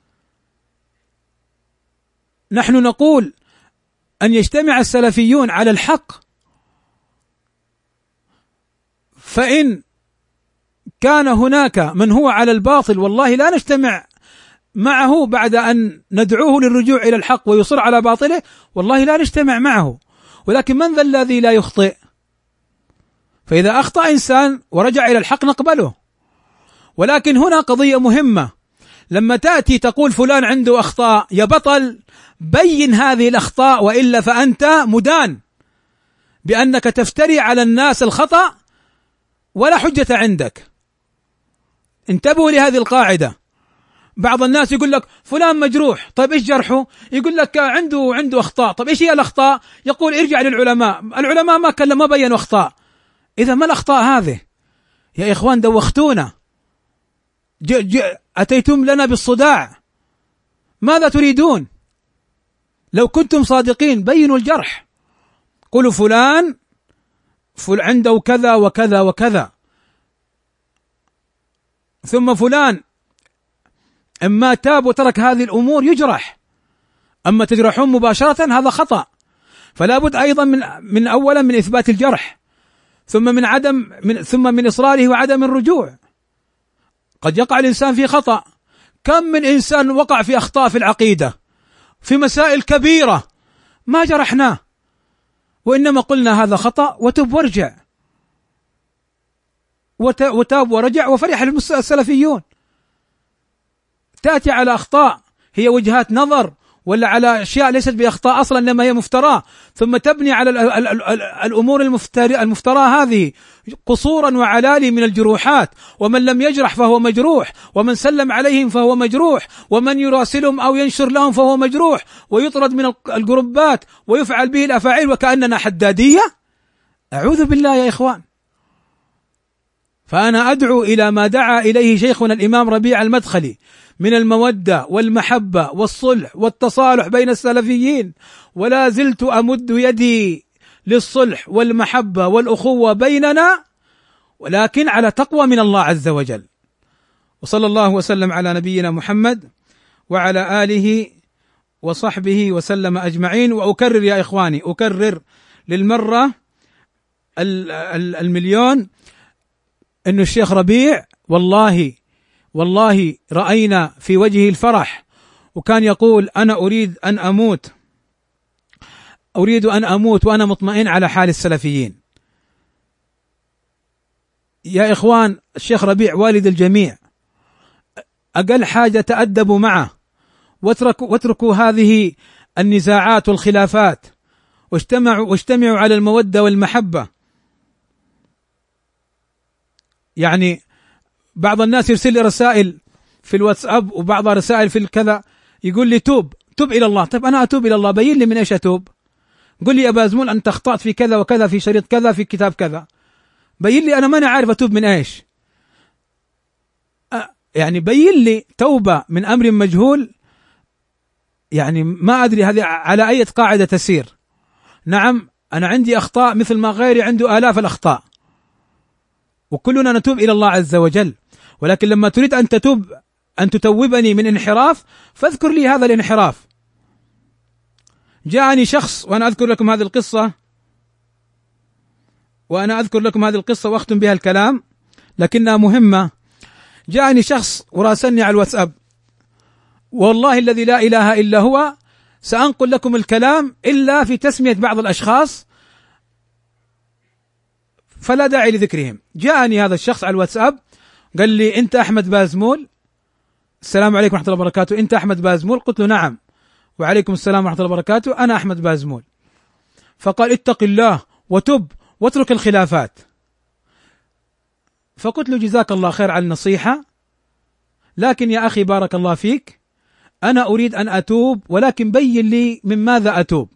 نحن نقول أن يجتمع السلفيون على الحق، فإن كان هناك من هو على الباطل والله لا نجتمع معه بعد أن ندعوه للرجوع إلى الحق ويصر على باطله، والله لا نجتمع معه، ولكن من ذا الذي لا يخطئ؟ فإذا أخطأ إنسان ورجع إلى الحق نقبله. ولكن هنا قضية مهمة، لما تأتي تقول فلان عنده أخطاء، يا بطل بين هذه الأخطاء، وإلا فأنت مدان بأنك تفتري على الناس الخطأ ولا حجة عندك. انتبهوا لهذه القاعدة. بعض الناس يقول لك فلان مجروح، طيب ايش جرحه؟ يقول لك عنده عنده أخطاء، طيب ايش هي الأخطاء؟ يقول ارجع للعلماء، العلماء ما كلم ما بينوا أخطاء. إذا ما الأخطاء هذه؟ يا إخوان دوختونا، ج ج أتيتم لنا بالصداع، ماذا تريدون؟ لو كنتم صادقين بينوا الجرح، قولوا فلان فل عنده كذا وكذا وكذا، ثم فلان اما تاب وترك هذه الامور يجرح، اما تجرحون مباشرة هذا خطأ. فلا بد ايضا من من اولا من اثبات الجرح، ثم من عدم من ثم من اصراره وعدم الرجوع. قد يقع الانسان في خطأ، كم من انسان وقع في اخطاء في العقيدة في مسائل كبيرة ما جرحناه، وانما قلنا هذا خطأ وتب وارجع، وتاب ورجع وفرح السلفيون. تأتي على أخطاء هي وجهات نظر، ولا على أشياء ليست بأخطاء أصلا إنما هي مفتراة، ثم تبني على الأمور المفتراة هذه قصورا وعلالي من الجروحات. ومن لم يجرح فهو مجروح، ومن سلم عليهم فهو مجروح، ومن يراسلهم أو ينشر لهم فهو مجروح، ويطرد من الجروبات ويفعل به الأفاعيل وكأننا حدادية. أعوذ بالله يا إخوان. فأنا أدعو إلى ما دعا إليه شيخنا الإمام ربيع المدخلي من المودة والمحبة والصلح والتصالح بين السلفيين، ولا زلت أمد يدي للصلح والمحبة والأخوة بيننا، ولكن على تقوى من الله عز وجل. وصلى الله وسلم على نبينا محمد وعلى آله وصحبه وسلم أجمعين. وأكرر يا إخواني، أكرر للمرة المليون إنه الشيخ ربيع والله والله رأينا في وجهه الفرح، وكان يقول أنا أريد أن أموت أريد أن أموت وأنا مطمئن على حال السلفيين. يا إخوان، الشيخ ربيع والد الجميع، أقل حاجة تأدبوا معه، واتركوا, واتركوا هذه النزاعات والخلافات، واجتمعوا, واجتمعوا على المودة والمحبة. يعني بعض الناس يرسل لي رسائل في الواتساب وبعض رسائل في الكذا، يقول لي توب توب إلى الله. طيب أنا أتوب إلى الله، بين لي من إيش أتوب؟ قل لي يا بازمول أنت أخطأت في كذا وكذا في شريط كذا في كتاب كذا، بين لي، أنا ما أنا عارف أتوب من إيش. أه يعني بين لي توبة من أمر مجهول، يعني ما أدري هذه على أي قاعدة تسير. نعم أنا عندي أخطاء مثل ما غيري عنده آلاف الأخطاء، وكلنا نتوب إلى الله عز وجل، ولكن لما تريد أن تتوب أن تتوبني من انحراف فاذكر لي هذا الانحراف. جاءني شخص، وأنا أذكر لكم هذه القصة وأنا أذكر لكم هذه القصة وأختم بها الكلام لكنها مهمة. جاءني شخص وراسلني على الواتساب، والله الذي لا إله إلا هو سأنقل لكم الكلام إلا في تسمية بعض الأشخاص فلا داعي لذكرهم. جاءني هذا الشخص على الواتساب قال لي أنت أحمد بازمول، السلام عليكم ورحمة الله وبركاته، أنت أحمد بازمول؟ قلت له نعم. وعليكم السلام ورحمة الله وبركاته، أنا أحمد بازمول. فقال اتق الله وتب واترك الخلافات. فقلت له جزاك الله خير على النصيحة، لكن يا أخي بارك الله فيك، أنا أريد أن أتوب ولكن بين لي من ماذا أتوب.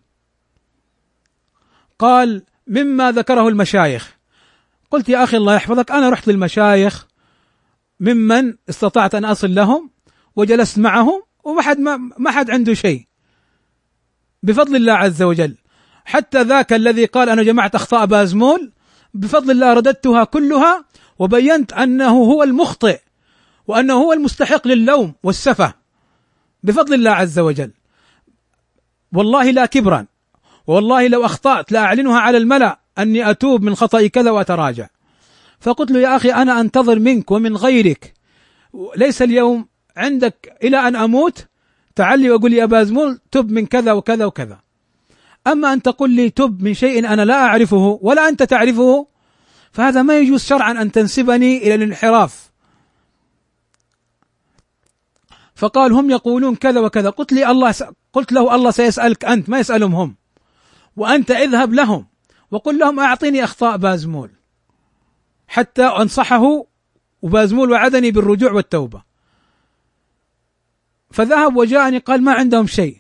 قال مما ذكره المشايخ. قلت يا أخي الله يحفظك، أنا رحت للمشايخ ممن استطعت أن أصل لهم وجلست معهم، وما حد ما حد عنده شيء بفضل الله عز وجل. حتى ذاك الذي قال أنا جمعت أخطاء بازمول بفضل الله رددتها كلها، وبينت أنه هو المخطئ وأنه هو المستحق للوم والسفة بفضل الله عز وجل. والله لا كبرا، والله لو أخطأت لا أعلنها على الملأ أني أتوب من خطأي كذا وأتراجع. فقلت له يا أخي أنا أنتظر منك ومن غيرك، ليس اليوم عندك إلى أن أموت تعلي وأقول لي يا بازمول تب من كذا وكذا وكذا، أما أن تقول لي تب من شيء أنا لا أعرفه ولا أنت تعرفه فهذا ما يجوز شرعا أن تنسبني إلى الانحراف. فقال هم يقولون كذا وكذا. قلت لي الله س... قلت له الله سيسألك أنت، ما يسألهم هم، وأنت اذهب لهم وقل لهم أعطيني أخطاء بازمول حتى أنصحه، وبازمول وعدني بالرجوع والتوبة. فذهب وجاءني قال ما عندهم شيء.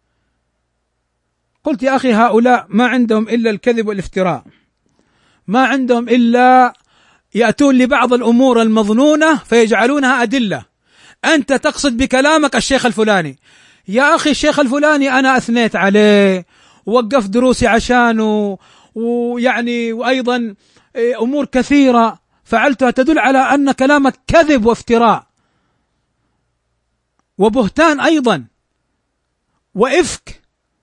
قلت يا أخي هؤلاء ما عندهم إلا الكذب والافتراء، ما عندهم إلا يأتون لبعض الأمور المظنونة فيجعلونها أدلة. أنت تقصد بكلامك الشيخ الفلاني، يا أخي الشيخ الفلاني أنا أثنيت عليه ووقفت دروسي عشانه، ويعني وأيضا أمور كثيرة فعلتها تدل على أن كلامك كذب وافتراء وبهتان أيضا وإفك.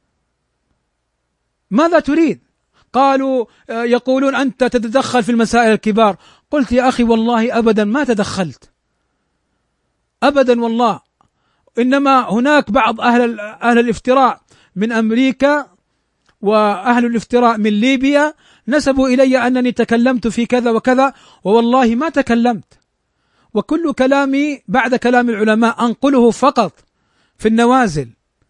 ماذا تريد؟ قالوا يقولون أنت تتدخل في المسائل الكبار. قلت يا أخي والله أبدا ما تدخلت أبدا والله، إنما هناك بعض أهل أهل الافتراء من أمريكا وأهل الافتراء من ليبيا نسبوا إلي أنني تكلمت في كذا وكذا، ووالله ما تكلمت، وكل كلامي بعد كلام العلماء أنقله فقط في النوازل.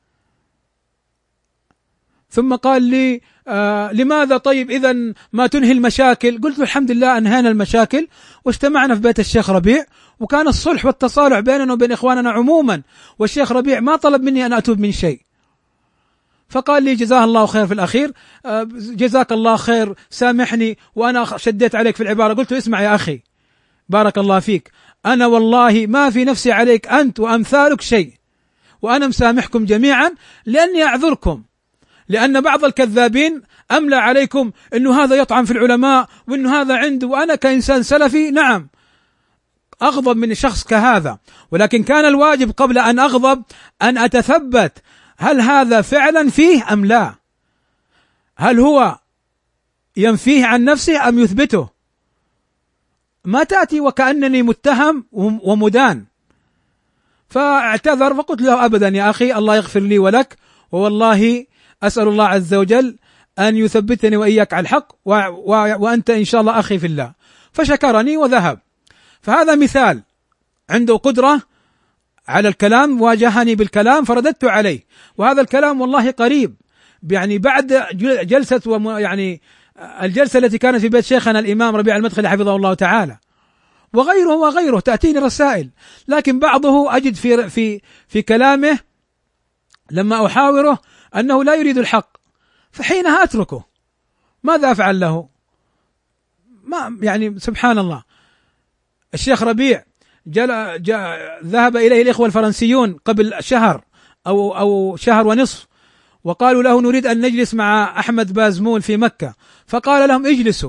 ثم قال لي آه لماذا طيب إذن ما تنهي المشاكل؟ قلت له الحمد لله أنهينا المشاكل واجتمعنا في بيت الشيخ ربيع، وكان الصلح والتصالح بيننا وبين إخواننا عموما، والشيخ ربيع ما طلب مني أن أتوب من شيء. فقال لي جزاه الله خير في الأخير، آه جزاك الله خير سامحني وأنا شديت عليك في العبارة. قلت له اسمع يا أخي بارك الله فيك، أنا والله ما في نفسي عليك أنت وأمثالك شيء، وأنا مسامحكم جميعا لأني أعذركم، لأن بعض الكذابين أملى عليكم أنه هذا يطعن في العلماء وأنه هذا عنده، وأنا كإنسان سلفي نعم أغضب من شخص كهذا، ولكن كان الواجب قبل أن أغضب أن أتثبت هل هذا فعلا فيه أم لا، هل هو ينفيه عن نفسه أم يثبته. ما تأتي وكأنني متهم ومدان. فاعتذر فقلت له أبدا يا أخي الله يغفر لي ولك، ووالله أسأل الله عز وجل أن يثبتني وإياك على الحق، و... و... وأنت إن شاء الله أخي في الله. فشكرني وذهب. فهذا مثال عنده قدرة على الكلام، واجهني بالكلام فرددت عليه، وهذا الكلام والله قريب، يعني بعد جلسة وم... يعني الجلسة التي كانت في بيت شيخنا الإمام ربيع المدخلي حفظه الله تعالى، وغيره وغيره تأتيني رسائل، لكن بعضه أجد في في في كلامه لما أحاوره أنه لا يريد الحق، فحينها أتركه. ماذا أفعل له؟ ما يعني سبحان الله. الشيخ ربيع جل جا ذهب إليه الإخوة الفرنسيون قبل شهر أو أو شهر ونصف، وقالوا له نريد أن نجلس مع أحمد بازمول في مكة، فقال لهم اجلسوا،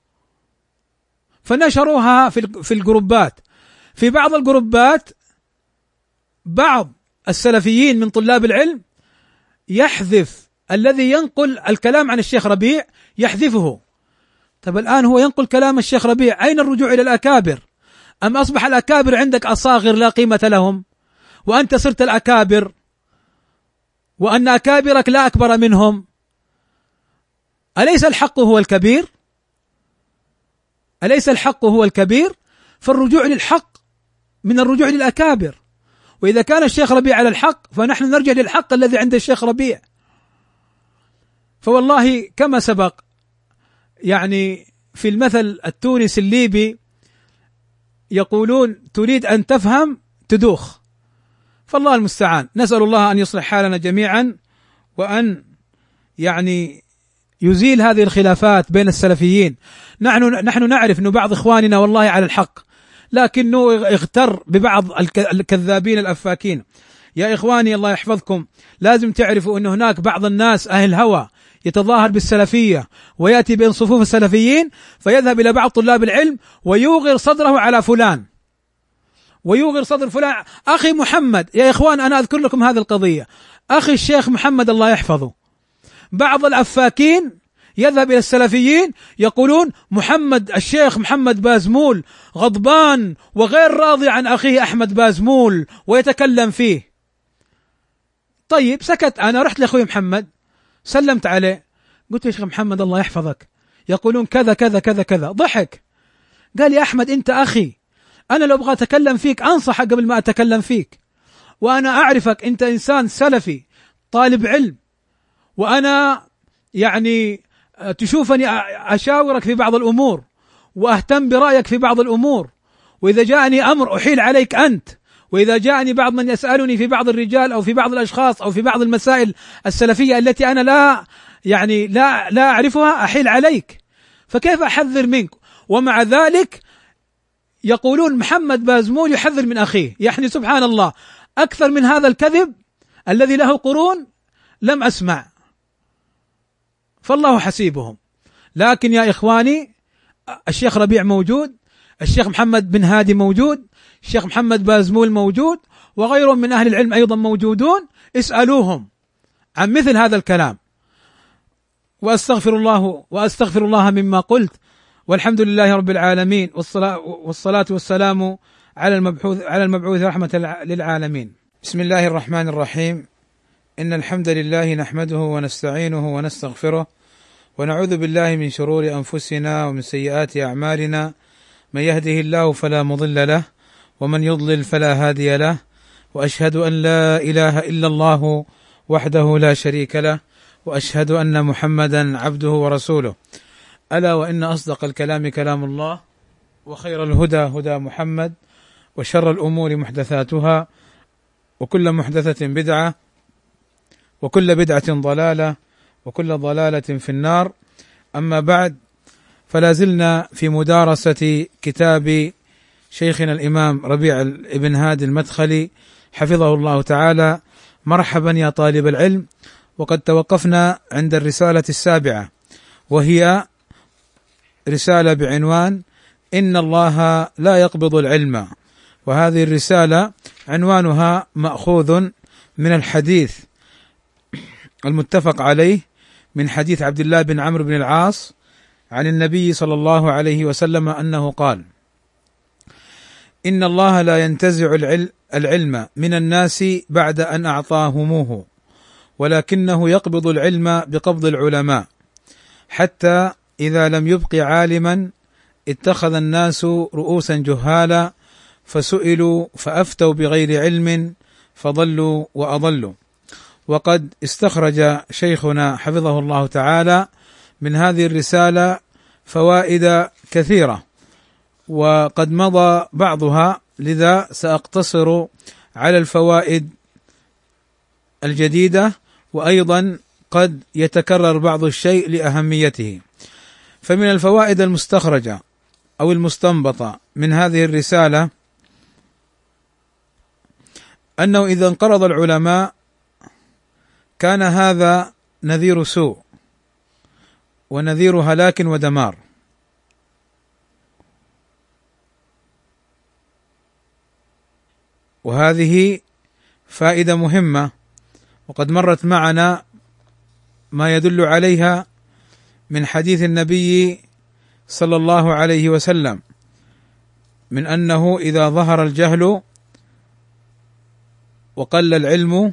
فنشروها في في الجروبات. في بعض الجروبات بعض السلفيين من طلاب العلم يحذف الذي ينقل الكلام عن الشيخ ربيع، يحذفه. طب الآن هو ينقل كلام الشيخ ربيع، أين الرجوع إلى الأكابر؟ أم أصبح الأكابر عندك أصاغر لا قيمة لهم، وأنت صرت الأكابر، وأن أكابرك لا أكبر منهم؟ أليس الحق هو الكبير؟ أليس الحق هو الكبير؟ فالرجوع للحق من الرجوع للأكابر، وإذا كان الشيخ ربيع على الحق فنحن نرجع للحق الذي عند الشيخ ربيع. فوالله كما سبق يعني في المثل التونسي الليبي يقولون تريد أن تفهم تدوخ، فالله المستعان. نسأل الله أن يصلح حالنا جميعا، وأن يعني يزيل هذه الخلافات بين السلفيين. نحن نحن نعرف أن بعض إخواننا والله على الحق، لكنه اغتر ببعض الكذابين الأفاكين. يا إخواني الله يحفظكم، لازم تعرفوا أن هناك بعض الناس أهل هوى يتظاهر بالسلفية ويأتي بين صفوف السلفيين، فيذهب إلى بعض طلاب العلم ويوغر صدره على فلان، ويوغر صدر فلان. أخي محمد، يا إخوان أنا أذكر لكم هذه القضية، أخي الشيخ محمد الله يحفظه، بعض الأفاكين يذهب إلى السلفيين يقولون محمد الشيخ محمد بازمول غضبان وغير راضي عن أخيه أحمد بازمول ويتكلم فيه. طيب سكت، أنا رحت لأخوي محمد سلمت عليه قلت يا شيخ محمد الله يحفظك يقولون كذا كذا كذا كذا. ضحك قال يا أحمد أنت أخي، أنا لو أبغى أتكلم فيك أنصحك قبل ما أتكلم فيك، وأنا أعرفك أنت إنسان سلفي طالب علم، وأنا يعني تشوفني أشاورك في بعض الأمور وأهتم برأيك في بعض الأمور، وإذا جاءني أمر أحيل عليك أنت، وإذا جاءني بعض من يسألني في بعض الرجال أو في بعض الأشخاص أو في بعض المسائل السلفية التي أنا لا يعني لا لا أعرفها أحيل عليك، فكيف أحذر منك؟ ومع ذلك يقولون محمد بازمول يحذر من أخيه. يعني سبحان الله، أكثر من هذا الكذب الذي له قرون لم أسمع، فالله حسيبهم. لكن يا إخواني الشيخ ربيع موجود، الشيخ محمد بن هادي موجود، الشيخ محمد بازمول موجود، وغيرهم من أهل العلم أيضا موجودون، اسألوهم عن مثل هذا الكلام. وأستغفر الله وأستغفر الله مما قلت، والحمد لله رب العالمين، والصلاة, والصلاة والسلام على المبعوث على المبعوث رحمة للعالمين. بسم الله الرحمن الرحيم. إن الحمد لله نحمده ونستعينه ونستغفره، ونعوذ بالله من شرور أنفسنا ومن سيئات أعمالنا، من يهده الله فلا مضل له ومن يضلل فلا هادي له، وأشهد أن لا إله إلا الله وحده لا شريك له، وأشهد أن محمدا عبده ورسوله. ألا وإن أصدق الكلام كلام الله، وخير الهدى هدى محمد، وشر الأمور محدثاتها، وكل محدثة بدعة، وكل بدعة ضلالة، وكل ضلالة في النار. أما بعد، فلا زلنا في مدارسة كتاب شيخنا الإمام ربيع بن هادي المدخلي حفظه الله تعالى. مرحبا يا طالب العلم. وقد توقفنا عند الرسالة السابعة، وهي رسالة بعنوان إن الله لا يقبض العلم. وهذه الرسالة عنوانها مأخوذ من الحديث المتفق عليه من حديث عبد الله بن عمرو بن العاص عن النبي صلى الله عليه وسلم أنه قال: إن الله لا ينتزع العلم من الناس بعد أن أعطاهموه، ولكنه يقبض العلم بقبض العلماء، حتى إذا لم يبق عالما اتخذ الناس رؤوسا جهالا فسئلوا فأفتوا بغير علم فضلوا وأضلوا. وقد استخرج شيخنا حفظه الله تعالى من هذه الرسالة فوائد كثيرة، وقد مضى بعضها، لذا سأقتصر على الفوائد الجديدة، وأيضا قد يتكرر بعض الشيء لأهميته. فمن الفوائد المستخرجة أو المستنبطة من هذه الرسالة أنه إذا انقرض العلماء كان هذا نذير سوء ونذير هلاك ودمار. وهذه فائدة مهمة، وقد مرت معنا ما يدل عليها من حديث النبي صلى الله عليه وسلم من أنه إذا ظهر الجهل وقل العلم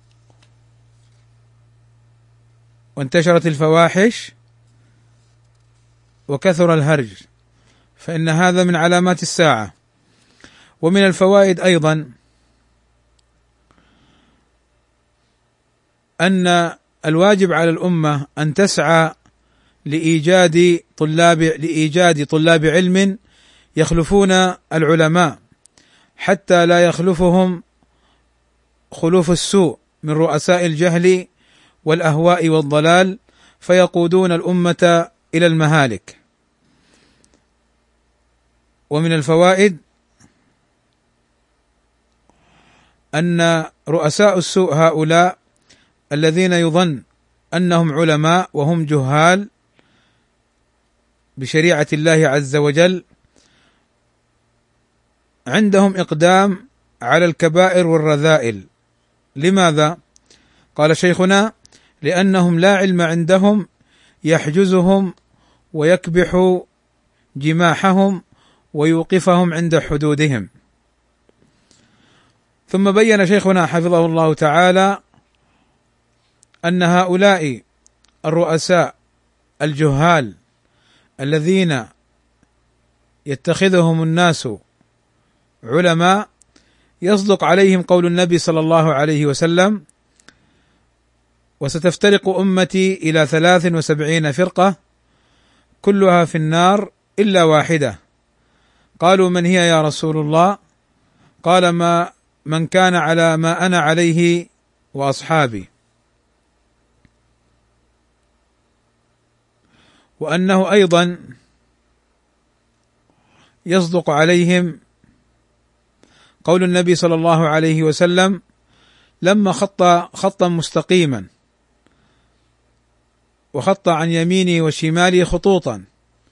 وانتشرت الفواحش وكثر الهرج فإن هذا من علامات الساعة. ومن الفوائد أيضا أن الواجب على الأمة أن تسعى لإيجاد طلاب لإيجاد طلاب علم يخلفون العلماء، حتى لا يخلفهم خلوف السوء من رؤساء الجهل والأهواء والضلال فيقودون الأمة إلى المهالك. ومن الفوائد أن رؤساء السوء هؤلاء الذين يظن أنهم علماء وهم جهال بشريعة الله عز وجل عندهم إقدام على الكبائر والرذائل. لماذا؟ قال شيخنا: لأنهم لا علم عندهم يحجزهم ويكبح جماحهم ويوقفهم عند حدودهم. ثم بين شيخنا حفظه الله تعالى أن هؤلاء الرؤساء الجهال الذين يتخذهم الناس علماء يصدق عليهم قول النبي صلى الله عليه وسلم: وستفترق أمتي إلى ثلاث وسبعين فرقة كلها في النار إلا واحدة. قالوا: من هي يا رسول الله؟ قال: ما من كان على ما أنا عليه وأصحابي. وأنه أيضا يصدق عليهم قول النبي صلى الله عليه وسلم لما خط خطا مستقيما وخط عن يمينه وشماله خطوطا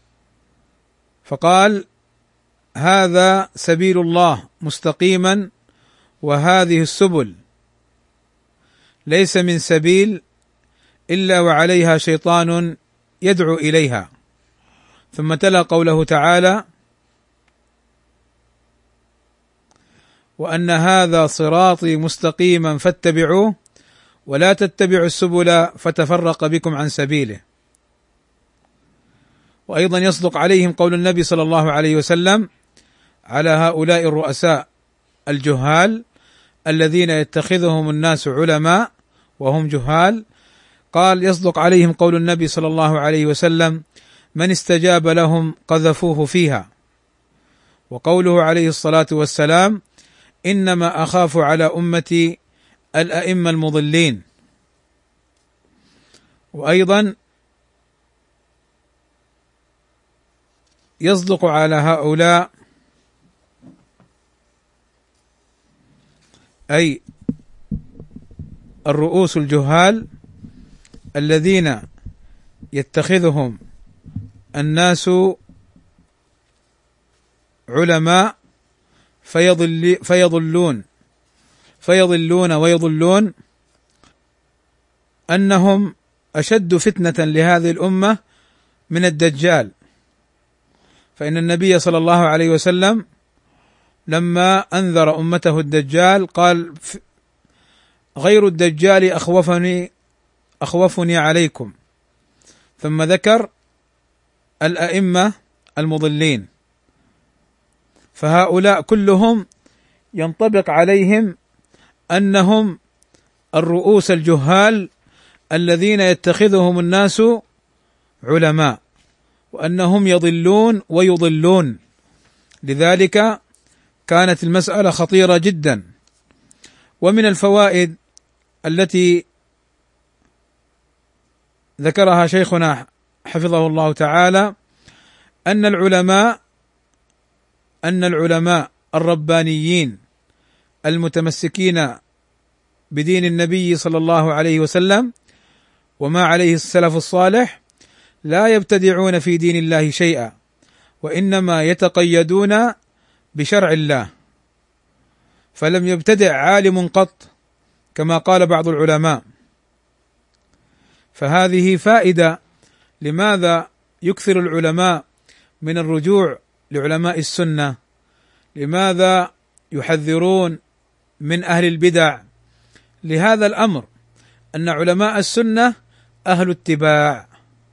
فقال: هذا سبيل الله مستقيما وهذه السبل ليس من سبيل إلا وعليها شيطان يدعو إليها. ثم تلا قوله تعالى: وأن هذا صراطي مستقيما فاتبعوه ولا تتبعوا السبل فتفرق بكم عن سبيله. وأيضا يصدق عليهم قول النبي صلى الله عليه وسلم على هؤلاء الرؤساء الجهال الذين يتخذهم الناس علماء وهم جهال. قال: يصدق عليهم قول النبي صلى الله عليه وسلم: من استجاب لهم قذفوه فيها. وقوله عليه الصلاة والسلام: إنما أخاف على أمتي الأئمة المضلين. وأيضا يصدق على هؤلاء أي الرؤوس الجهال الذين يتخذهم الناس علماء فيضل فيضلون فيضلون ويضلون أنهم أشد فتنة لهذه الأمة من الدجال. فإن النبي صلى الله عليه وسلم لما أنذر أمته الدجال قال: غير الدجال أخوفني أخوفني عليكم. ثم ذكر الأئمة المضلين، فهؤلاء كلهم ينطبق عليهم أنهم الرؤوس الجهال الذين يتخذهم الناس علماء، وأنهم يضلون ويضلون. لذلك كانت المسألة خطيرة جدا. ومن الفوائد التي ذكرها شيخنا حفظه الله تعالى أن العلماء أن العلماء الربانيين المتمسكين بدين النبي صلى الله عليه وسلم وما عليه السلف الصالح لا يبتدعون في دين الله شيئا، وإنما يتقيدون بشرع الله، فلم يبتدع عالم قط كما قال بعض العلماء. فهذه فائدة لماذا يكثر العلماء من الرجوع لعلماء السنة، لماذا يحذرون من أهل البدع، لهذا الأمر أن علماء السنة أهل اتباع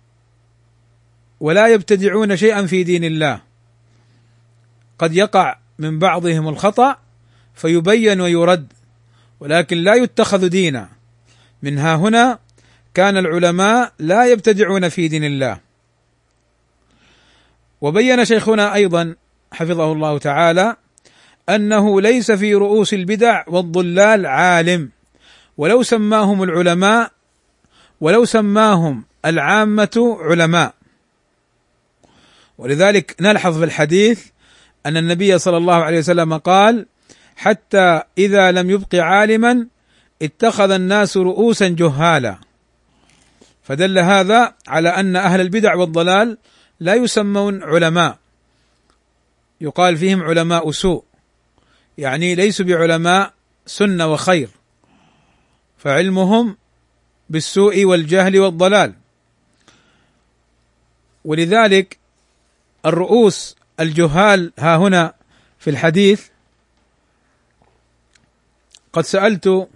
ولا يبتدعون شيئا في دين الله. قد يقع من بعضهم الخطأ فيبين ويرد، ولكن لا يتخذ دينا. منها هنا كان العلماء لا يبتدعون في دين الله. وبين شيخنا أيضا حفظه الله تعالى أنه ليس في رؤوس البدع والضلال عالم، ولو سماهم العلماء ولو سماهم العامة علماء. ولذلك نلحظ في الحديث أن النبي صلى الله عليه وسلم قال: حتى إذا لم يبق عالما اتخذ الناس رؤوسا جهالا. فدل هذا على أن أهل البدع والضلال لا يسمون علماء، يقال فيهم علماء سوء، يعني ليسوا بعلماء سنة وخير، فعلمهم بالسوء والجهل والضلال. ولذلك الرؤوس الجهال ها هنا في الحديث، قد سألت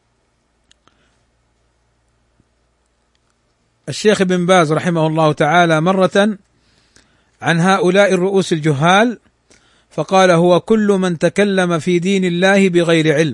الشيخ ابن باز رحمه الله تعالى مرة عن هؤلاء الرؤوس الجهال، فقال: هو كل من تكلم في دين الله بغير علم.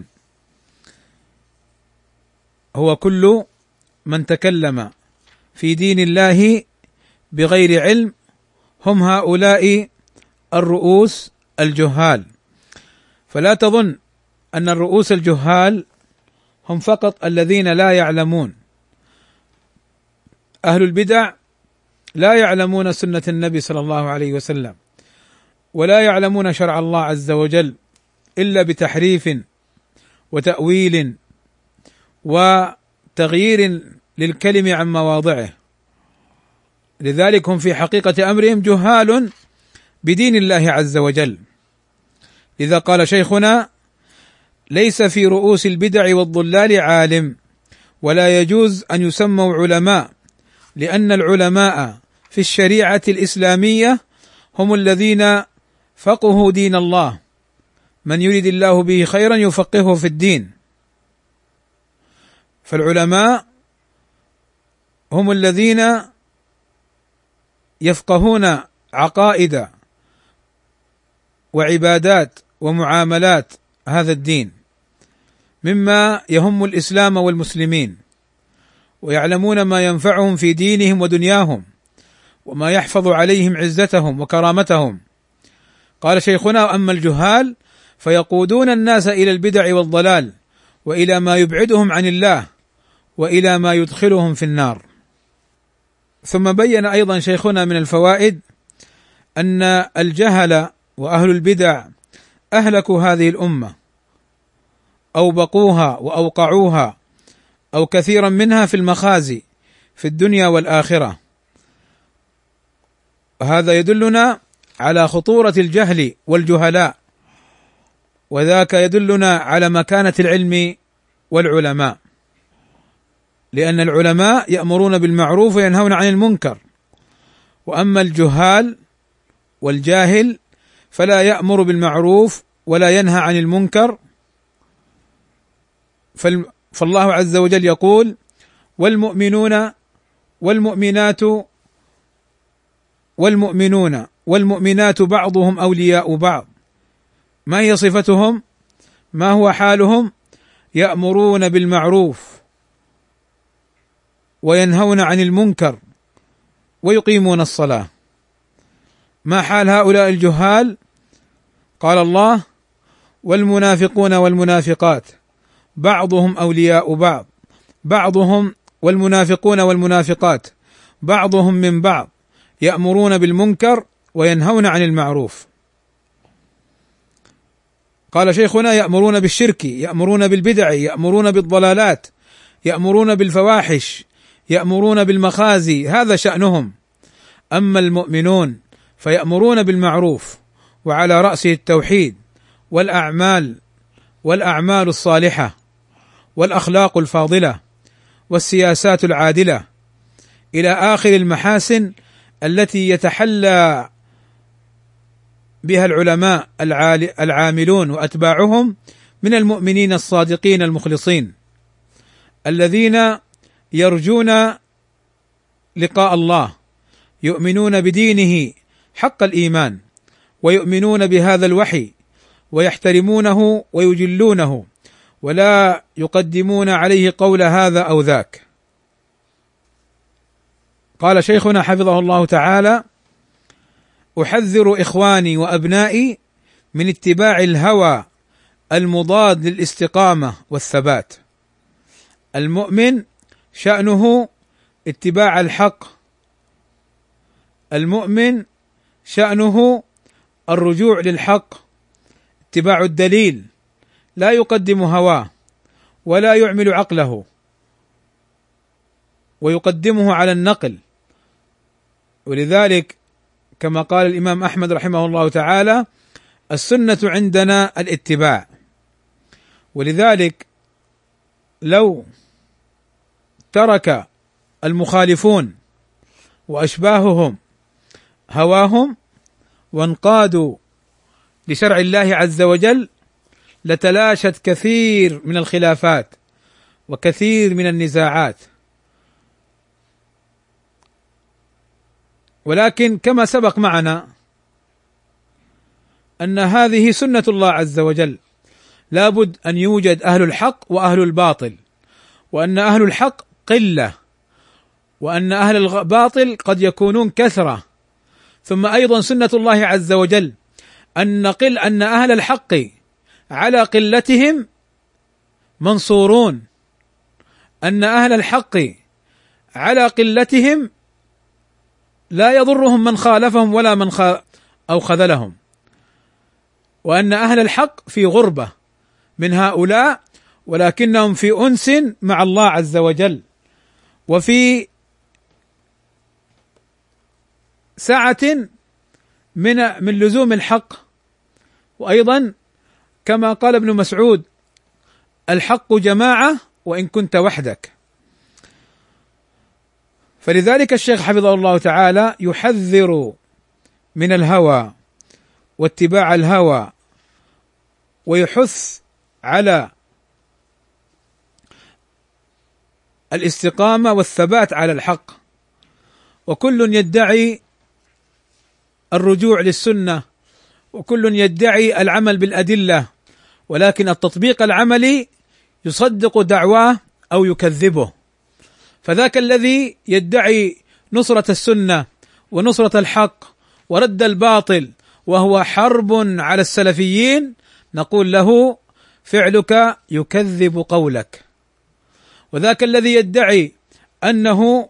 هو كل من تكلم في دين الله بغير علم، هم هؤلاء الرؤوس الجهال. فلا تظن أن الرؤوس الجهال هم فقط الذين لا يعلمون. أهل البدع لا يعلمون سنة النبي صلى الله عليه وسلم، ولا يعلمون شرع الله عز وجل إلا بتحريف وتأويل وتغيير للكلم عن مواضعه. لذلك هم في حقيقة أمرهم جهال بدين الله عز وجل. لذا قال شيخنا: ليس في رؤوس البدع والضلال عالم، ولا يجوز أن يسموا علماء، لأن العلماء في الشريعة الإسلامية هم الذين فقهوا دين الله، من يريد الله به خيرا يفقهه في الدين. فالعلماء هم الذين يفقهون عقائد وعبادات ومعاملات هذا الدين مما يهم الإسلام والمسلمين، ويعلمون ما ينفعهم في دينهم ودنياهم، وما يحفظ عليهم عزتهم وكرامتهم. قال شيخنا: أما الجهال فيقودون الناس إلى البدع والضلال، وإلى ما يبعدهم عن الله، وإلى ما يدخلهم في النار. ثم بين أيضا شيخنا من الفوائد أن الجهل وأهل البدع أهلكوا هذه الأمة، أوبقوها وأوقعوها، أو كثيرا منها في المخازي في الدنيا والآخرة. وهذا يدلنا على خطورة الجهل والجهلاء، وذاك يدلنا على مكانة العلم والعلماء، لأن العلماء يأمرون بالمعروف وينهون عن المنكر، وأما الجهال والجاهل فلا يأمر بالمعروف ولا ينهى عن المنكر. فالله عز وجل يقول: والمؤمنون والمؤمنات والمؤمنون والمؤمنات بعضهم أولياء بعض. ما هي صفتهم؟ ما هو حالهم؟ يأمرون بالمعروف وينهون عن المنكر ويقيمون الصلاة. ما حال هؤلاء الجهال؟ قال الله: والمنافقون والمنافقات بعضهم أولياء بعض، بعضهم والمنافقون والمنافقات بعضهم من بعض يأمرون بالمنكر وينهون عن المعروف. قال شيخنا: يأمرون بالشرك، يأمرون بالبدع، يأمرون بالضلالات، يأمرون بالفواحش، يأمرون بالمخازي، هذا شأنهم. أما المؤمنون فيأمرون بالمعروف، وعلى رأسه التوحيد والأعمال والأعمال الصالحة والأخلاق الفاضلة والسياسات العادلة، إلى آخر المحاسن التي يتحلى بها العلماء العاملون وأتباعهم من المؤمنين الصادقين المخلصين، الذين يرجون لقاء الله، يؤمنون بدينه حق الإيمان، ويؤمنون بهذا الوحي، ويحترمونه ويجلونه، ولا يقدمون عليه قول هذا أو ذاك. قال شيخنا حفظه الله تعالى: أحذر إخواني وأبنائي من اتباع الهوى المضاد للاستقامة والثبات. المؤمن شأنه اتباع الحق، المؤمن شأنه الرجوع للحق، اتباع الدليل، لا يقدم هواه ولا يعمل عقله ويقدمه على النقل. ولذلك كما قال الإمام أحمد رحمه الله تعالى: السنة عندنا الاتباع. ولذلك لو ترك المخالفون وأشباههم هواهم وانقادوا لشرع الله عز وجل لتلاشت كثير من الخلافات وكثير من النزاعات. ولكن كما سبق معنا أن هذه سنة الله عز وجل، لابد أن يوجد أهل الحق وأهل الباطل، وأن أهل الحق قلة، وأن أهل الباطل قد يكونون كثرة. ثم أيضا سنة الله عز وجل أن نقل أن أهل الحق على قلتهم منصورون، أن أهل الحق على قلتهم لا يضرهم من خالفهم ولا من خ... أو خذلهم، وأن أهل الحق في غربة من هؤلاء، ولكنهم في أنس مع الله عز وجل وفي سعة من من لزوم الحق. وأيضا كما قال ابن مسعود: الحق جماعة وإن كنت وحدك. فلذلك الشيخ حفظه الله تعالى يحذر من الهوى واتباع الهوى، ويحث على الاستقامة والثبات على الحق. وكل يدعي الرجوع للسنة، وكل يدعي العمل بالأدلة، ولكن التطبيق العملي يصدق دعواه أو يكذبه. فذاك الذي يدعي نصرة السنة ونصرة الحق ورد الباطل وهو حرب على السلفيين، نقول له: فعلك يكذب قولك. وذاك الذي يدعي أنه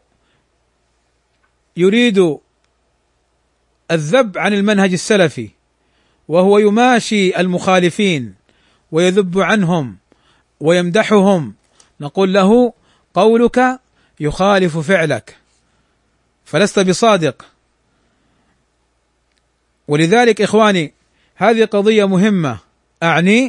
يريد الذب عن المنهج السلفي وهو يماشي المخالفين ويذب عنهم ويمدحهم، نقول له: قولك يخالف فعلك، فلست بصادق. ولذلك إخواني، هذه قضية مهمة، أعني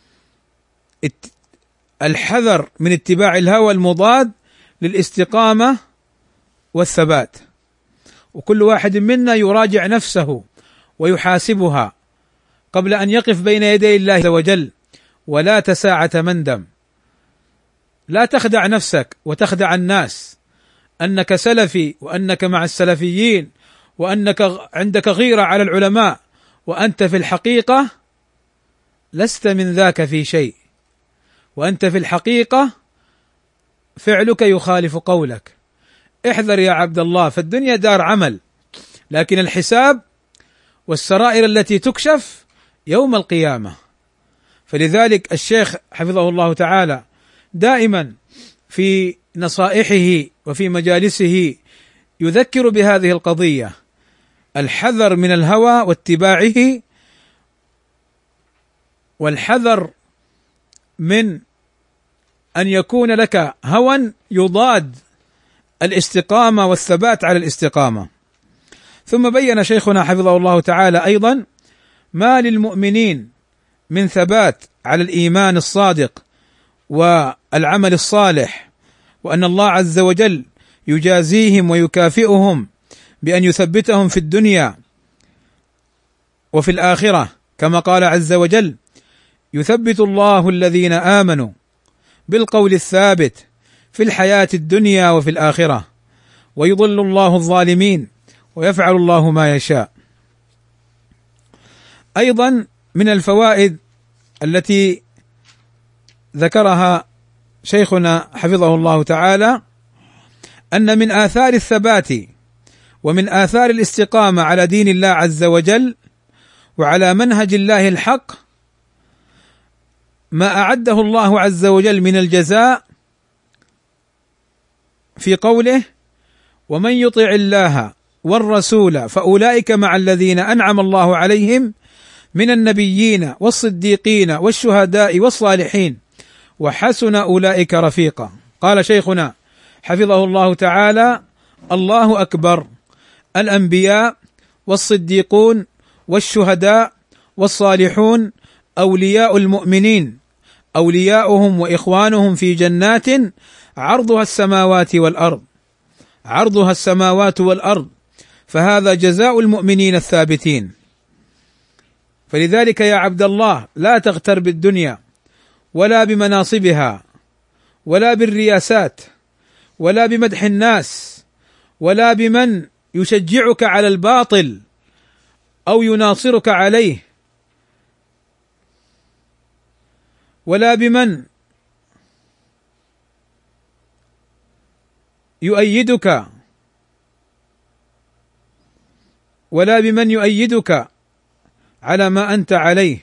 الحذر من اتباع الهوى المضاد للاستقامة والثبات. وكل واحد منا يراجع نفسه ويحاسبها قبل أن يقف بين يدي الله عز وجل، ولا تساعة مندم. لا تخدع نفسك وتخدع الناس أنك سلفي وأنك مع السلفيين وأنك عندك غيرة على العلماء، وأنت في الحقيقة لست من ذاك في شيء، وأنت في الحقيقة فعلك يخالف قولك. احذر يا عبد الله، فالدنيا دار عمل، لكن الحساب والسرائر التي تكشف يوم القيامة. فلذلك الشيخ حفظه الله تعالى دائما في نصائحه وفي مجالسه يذكر بهذه القضية: الحذر من الهوى واتباعه، والحذر من أن يكون لك هوى يضاد الاستقامة والثبات على الاستقامة. ثم بين شيخنا حفظه الله تعالى أيضا ما للمؤمنين من ثبات على الإيمان الصادق والعمل الصالح، وأن الله عز وجل يجازيهم ويكافئهم بأن يثبتهم في الدنيا وفي الآخرة، كما قال عز وجل: يثبت الله الذين آمنوا بالقول الثابت في الحياة الدنيا وفي الآخرة ويضل الله الظالمين ويفعل الله ما يشاء. أيضا من الفوائد التي ذكرها شيخنا حفظه الله تعالى أن من آثار الثبات ومن آثار الاستقامة على دين الله عز وجل وعلى منهج الله الحق ما أعده الله عز وجل من الجزاء في قوله: ومن يطع الله والرسول فأولئك مع الذين أنعم الله عليهم من النبيين والصديقين والشهداء والصالحين وحسن أولئك رفيقا. قال شيخنا حفظه الله تعالى: الله أكبر، الأنبياء والصديقون والشهداء والصالحون أولياء المؤمنين، أولياؤهم وإخوانهم في جنات عرضها السماوات والأرض، عرضها السماوات والأرض، فهذا جزاء المؤمنين الثابتين. فلذلك يا عبد الله لا تغتر بالدنيا ولا بمناصبها ولا بالرياسات ولا بمدح الناس ولا بمن يشجعك على الباطل أو يناصرك عليه ولا بمن يؤيدك ولا بمن يؤيدك على ما أنت عليه.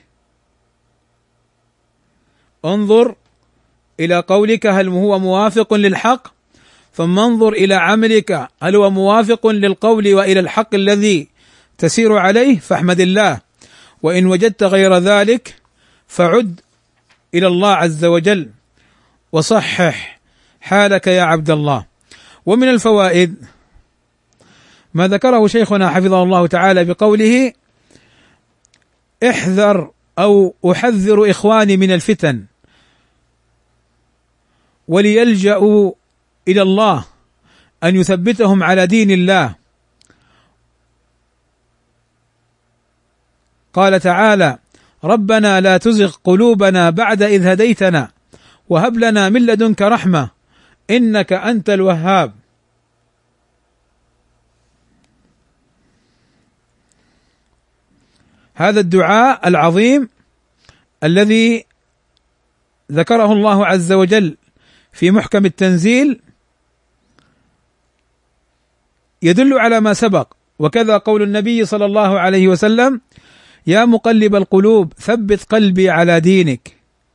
انظر إلى قولك هل هو موافق للحق، ثم انظر إلى عملك هل هو موافق للقول وإلى الحق الذي تسير عليه، فاحمد الله. وإن وجدت غير ذلك فعد إلى الله عز وجل وصحح حالك يا عبد الله. ومن الفوائد ما ذكره شيخنا حفظه الله تعالى بقوله: احذر أو أحذر إخواني من الفتن وليلجأوا إلى الله أن يثبتهم على دين الله. قال تعالى: ربنا لا تزغ قلوبنا بعد إذ هديتنا وهب لنا من لدنك رحمة إنك أنت الوهاب. هذا الدعاء العظيم الذي ذكره الله عز وجل في محكم التنزيل يدل على ما سبق، وكذا قول النبي صلى الله عليه وسلم: يا مقلب القلوب ثبت قلبي على دينك.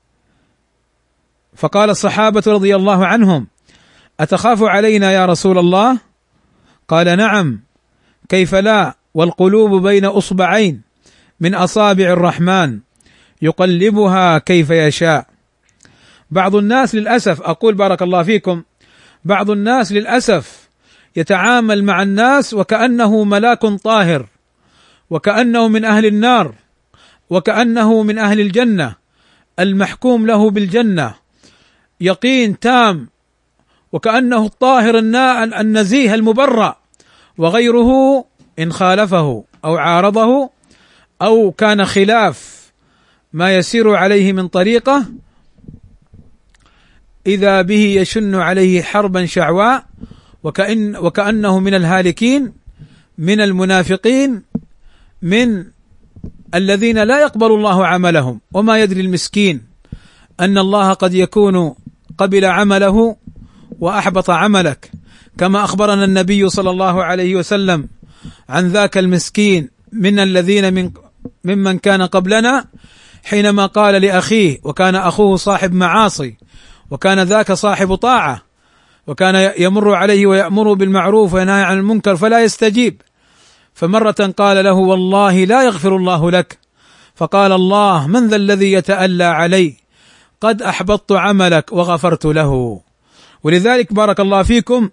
فقال الصحابة رضي الله عنهم: أتخاف علينا يا رسول الله؟ قال: نعم، كيف لا، والقلوب بين أصبعين من أصابع الرحمن يقلبها كيف يشاء. بعض الناس للأسف، أقول بارك الله فيكم، بعض الناس للأسف يتعامل مع الناس وكأنه ملاك طاهر، وكأنه من أهل النار، وكأنه من أهل الجنة المحكوم له بالجنة، يقين تام، وكأنه الطاهر النزيه المبرأ، وغيره إن خالفه أو عارضه أو كان خلاف ما يسير عليه من طريقه إذا به يشن عليه حربا شعواء، وكأن وكأنه من الهالكين، من المنافقين، من الذين لا يقبل الله عملهم. وما يدري المسكين أن الله قد يكون قبل عمله وأحبط عملك، كما أخبرنا النبي صلى الله عليه وسلم عن ذاك المسكين من الذين من ممن كان قبلنا، حينما قال لأخيه، وكان أخوه صاحب معاصي وكان ذاك صاحب طاعة، وكان يمر عليه ويأمر بالمعروف وينهى عن المنكر فلا يستجيب، فمرة قال له: والله لا يغفر الله لك. فقال الله: من ذا الذي يتألى علي؟ قد أحبطت عملك وغفرت له. ولذلك بارك الله فيكم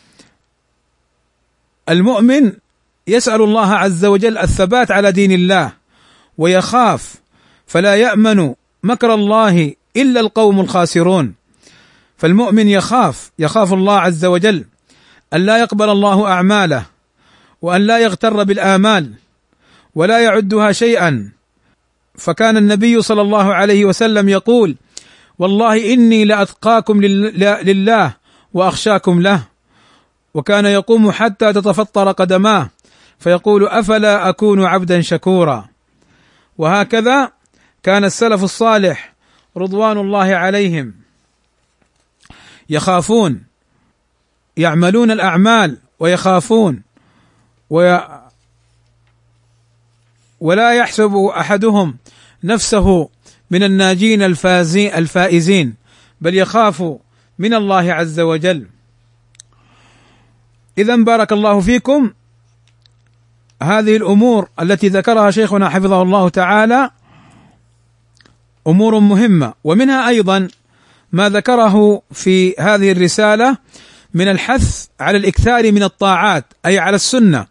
المؤمن يسأل الله عز وجل الثبات على دين الله ويخاف، فلا يأمن مكر الله إلا القوم الخاسرون. فالمؤمن يخاف يخاف الله عز وجل أن لا يقبل الله أعماله، وأن لا يغتر بالآمال ولا يعدها شيئا. فكان النبي صلى الله عليه وسلم يقول: والله إني لأتقاكم لله وأخشاكم له. وكان يقوم حتى تتفطر قدماه فيقول: أفلا أكون عبدا شكورا. وهكذا كان السلف الصالح رضوان الله عليهم يخافون، يعملون الأعمال ويخافون، ولا يحسب أحدهم نفسه من الناجين الفائزين، بل يخاف من الله عز وجل. إذن بارك الله فيكم، هذه الأمور التي ذكرها شيخنا حفظه الله تعالى أمور مهمة، ومنها أيضا ما ذكره في هذه الرسالة من الحث على الإكثار من الطاعات، أي على السنة،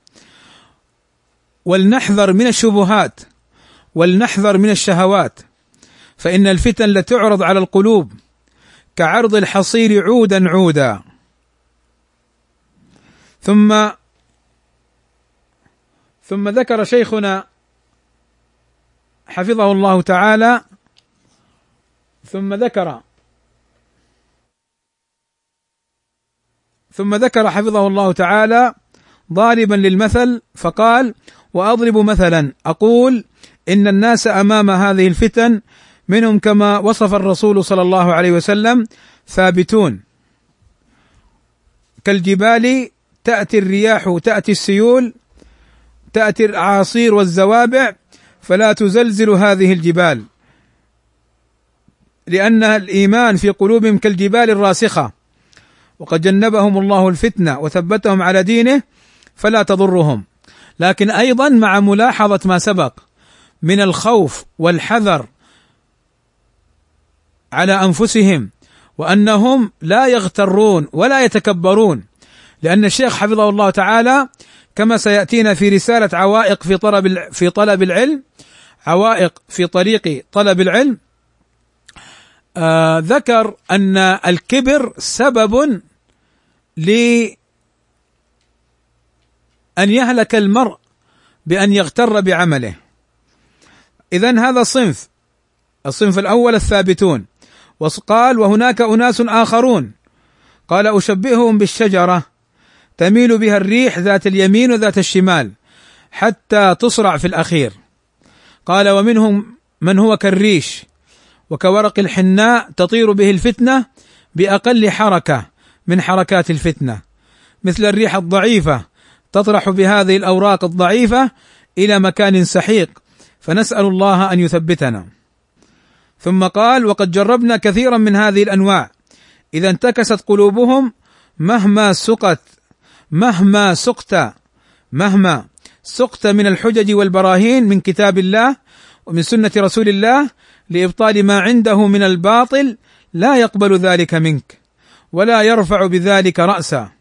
ولنحذر من الشبهات، ولنحذر من الشهوات، فإن الفتن لتعرض على القلوب كعرض الحصير عودا عودا. ثم ثم ذكر شيخنا حفظه الله تعالى ثم ذكر ثم ذكر حفظه الله تعالى ضاربا للمثل فقال: وأضرب مثلا أقول إن الناس أمام هذه الفتن منهم كما وصف الرسول صلى الله عليه وسلم ثابتون كالجبال تأتي الرياح تأتي السيول تأتي الأعاصير والزوابع فلا تزلزل هذه الجبال، لأن الإيمان في قلوبهم كالجبال الراسخة، وقد جنبهم الله الفتنة وثبتهم على دينه فلا تضرهم. لكن أيضا مع ملاحظة ما سبق من الخوف والحذر على أنفسهم، وأنهم لا يغترون ولا يتكبرون، لأن الشيخ حفظه الله تعالى كما سيأتينا في رسالة عوائق في طلب في طلب العلم، عوائق في طريق طلب العلم، آه ذكر أن الكبر سبب لأن يهلك المرء بأن يغتر بعمله. إذن هذا صنف، الصنف الأول الثابتون. وقال: وهناك أناس آخرون، قال: أشبههم بالشجرة تميل بها الريح ذات اليمين وذات الشمال حتى تصرع في الأخير. قال: ومنهم من هو كالريش وكورق الحناء تطير به الفتنة بأقل حركة من حركات الفتنة، مثل الريح الضعيفة تطرح بهذه الأوراق الضعيفة إلى مكان سحيق، فنسأل الله أن يثبتنا. ثم قال: وقد جربنا كثيرا من هذه الأنواع إذا انتكست قلوبهم مهما سقت مهما سقت مهما سقت من الحجج والبراهين من كتاب الله ومن سنة رسول الله لإبطال ما عنده من الباطل، لا يقبل ذلك منك ولا يرفع بذلك رأسا.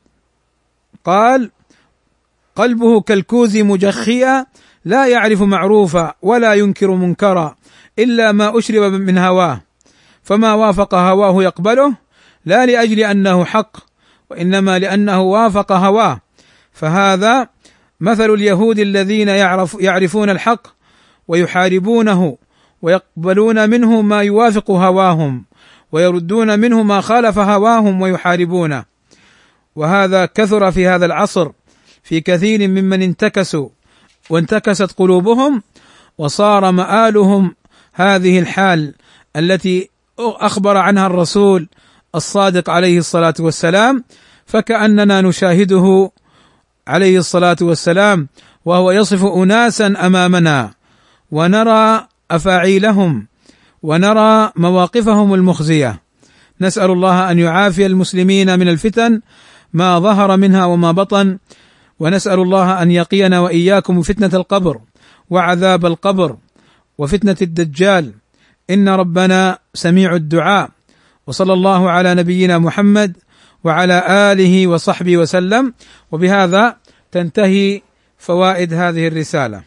قال: قلبه كالكوز مجخيا لا يعرف معروفا ولا ينكر منكرا إلا ما أشرب من هواه، فما وافق هواه يقبله، لا لأجل أنه حق وإنما لأنه وافق هواه. فهذا مثل اليهود الذين يعرف يعرفون الحق ويحاربونه ويقبلون منه ما يوافق هواهم ويردون منه ما خالف هواهم ويحاربونه. وهذا كثر في هذا العصر في كثير ممن انتكسوا وانتكست قلوبهم وصار مآلهم هذه الحال التي أخبر عنها الرسول الصادق عليه الصلاة والسلام، فكأننا نشاهده عليه الصلاة والسلام وهو يصف أناسا أمامنا ونرى أفاعيلهم ونرى مواقفهم المخزية. نسأل الله أن يعافي المسلمين من الفتن ما ظهر منها وما بطن، ونسأل الله أن يقينا وإياكم فتنة القبر وعذاب القبر وفتنة الدجال، إن ربنا سميع الدعاء. وصلى الله على نبينا محمد وعلى آله وصحبه وسلم. وبهذا تنتهي فوائد هذه الرسالة.